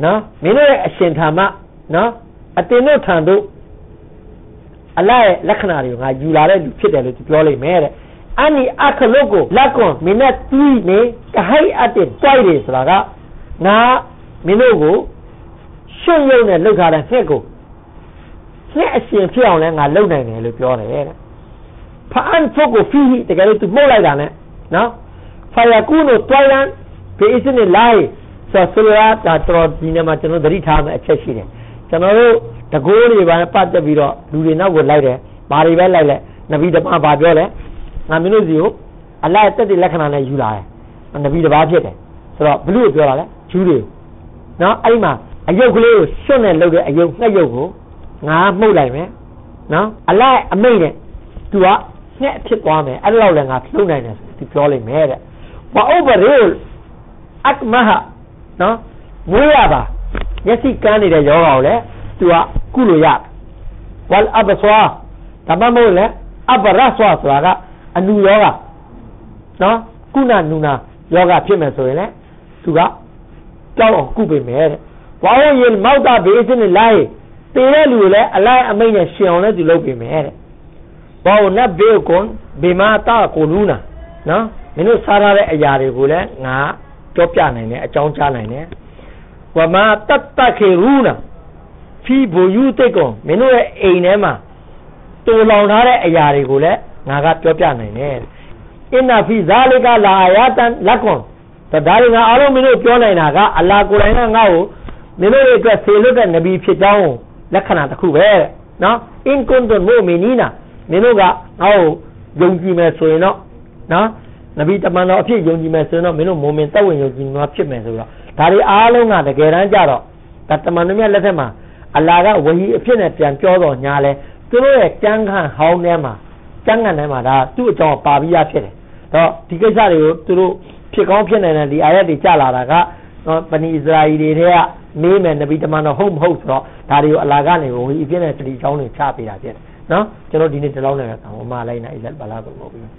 နော်မင်းတို့ရဲ့အရှင်ထာမနော်အတင်တို့ထံတို့အလ္လာဟ်ရဲ့လက္ခဏာတွေကိုငါယူလာတဲ့လူဖြစ်တယ်လို့သူပြောလိုက်မယ်တဲ့အန်နီအခလုကိုလက်ကွန်မင်းနဲ့တီးနေကဟိုက်အတဲ့တိုက်တယ်ဆိုတာကငါမင်းတို့ကိုရှုံရုံနဲ့လှုပ်ထားတဲ့ငှက်ကိုငှက်အရှင်ဖြစ်အောင်လဲငါလှုပ်နိုင်တယ်လို့ပြောတယ်တဲ့ဖာအန်ဖုကိုဖီဟီတကယ်လို့သူမှုတ်လိုက်တာနဲ့နော်ဖာယာကူနိုတွိုင်လန်ဘေအစ်နေလိုက်ဆိုလိုတာတော်ဒီနေ့မှာကျွန်တော်သတိထားမယ်အချက်ရှိတယ်ကျွန်တော်တို့တကိုးတွေပါပတ်သက်ပြီးတော့လူတွေနောက်ကိုလိုက်တယ်ဘာတွေပဲလိုက်လိုက်နဗီတပါဘာပြောလဲငါမင်းတို့စီကိုအလ္လာဟ်တက်တဲ့လက္ခဏာနဲ့ယူလာတယ်နဗီတပါဖြစ်တယ်ဆိုတော့ဘလူကိုပြောတာလဲဂျူးတွေနော်အဲ့ဒီမှာအယုတ်ကလေးကိုရှွတ်နဲ့လှုပ်တဲ့အယုတ်ငှက်ယုတ်ကိုငါမှုတ်လိုက်မယ်နော်အလ္လာဟ်အမိန့်နဲ့သူကငှက်ဖြစ်သွားမယ်အဲ့လောက်လည်းငါလှုပ်နိုင်တယ်သူပြောလိုက်မယ်တဲ့ဝါအိုဘရီလ်အခမဟာနော်ငွေရပါမျက်စိကန်းနေတဲ့ယောဂါကိုလည်းသူကကုလို့ရဝလ်အဘဆွာဒါမှမဟုတ်လေအဘရဆွာဆိုတာကအနုယောဂနော်ကုဏနုနာယောဂဖြစ်မယ်ဆိုရင်လည်းသူကကြောက်အောင်ကုပေးမယ်တဲ့ဝါဝယေမောက်တာဘေးစင်းလိုက်တေတဲ့လူကိုလည်းအလိုက်အမိတ်နဲ့ရှင်အောင်လည်းသူလုပ်ပေးမယ်တဲ့ဘောနတ်ဘေကွန်ဘေမာတာကိုနူနာနော်မင်းတို့စားထားတဲ့အရာတွေကိုလည်းငါပြောပြနိုင်တယ်အကြောင်းကြားနိုင်တယ်ဝမာတတ်တခေရူနာဖီဘူယူတိတ်ကွန်မင်းတို့ရဲ့အိမ်ထဲမှာတူလောင်ထားတဲ့အရာတွေကိုလည်းငါကပြောပြနိုင်တယ်အင်နာဖီဇာလီကလာယာတန်လက်ကွန်ဒါတွေငါအားလုံးမင်းတို့ပြောနိုင်တာကအလ္လာဟ်ကိုယ်တိုင်ကငါ့ကိုမင်းတို့ရဲ့အတွက်ဆေလွတ်တဲ့နဗီဖြစ်ကြောင်းလက္ခဏာတစ်ခုပဲနော်အင်ကွန်တွန်မိုမီနီနာမင်းတို့ကငါ့ကိုယုံကြည်မယ်ဆိုရင်တော့နော်နဗီတမန်တော်အဖြစ်ယုံကြည်မယ်ဆိုရင်တော့မင်းတို့မိုမင်သက်ဝင်ယုံကြည်မှာဖြစ်မယ်ဆိုတော့ဒါတွေအားလုံးကတကယ်တမ်းကြတော့ဒါတမန်တော်မြတ်လက်ထက်မှာအလ္လာဟ်ကဝဟီအဖြစ်နဲ့ပြန်ပြောတော်ညာလဲသူတို့ရဲ့ကျမ်းခန့်ဟောင်းထဲမှာကျမ်းဂန်ထဲမှာဒါသူ့အကြောင်းပါပြီးရဖြစ်တယ်တော့ဒီကိစ္စတွေကိုသူတို့ဖြစ်ကောင်းဖြစ်နိုင်တဲ့ဒီအာယတ်တွေကြာလာတာကနော်ပဏိအစ္စရာအီတွေကမေးမယ်နဗီတမန်တော်ဟုတ်မဟုတ်ဆိုတော့ဒါတွေကိုအလ္လာဟ်ကနေဝဟီအဖြစ်နဲ့ဒီအကြောင်းတွေချပေးတာဖြစ်တယ်နော်ကျွန်တော်ဒီနေ့ဒီလောက်နဲ့ကံမလိုက်နိုင်အစ္စဘာလာကို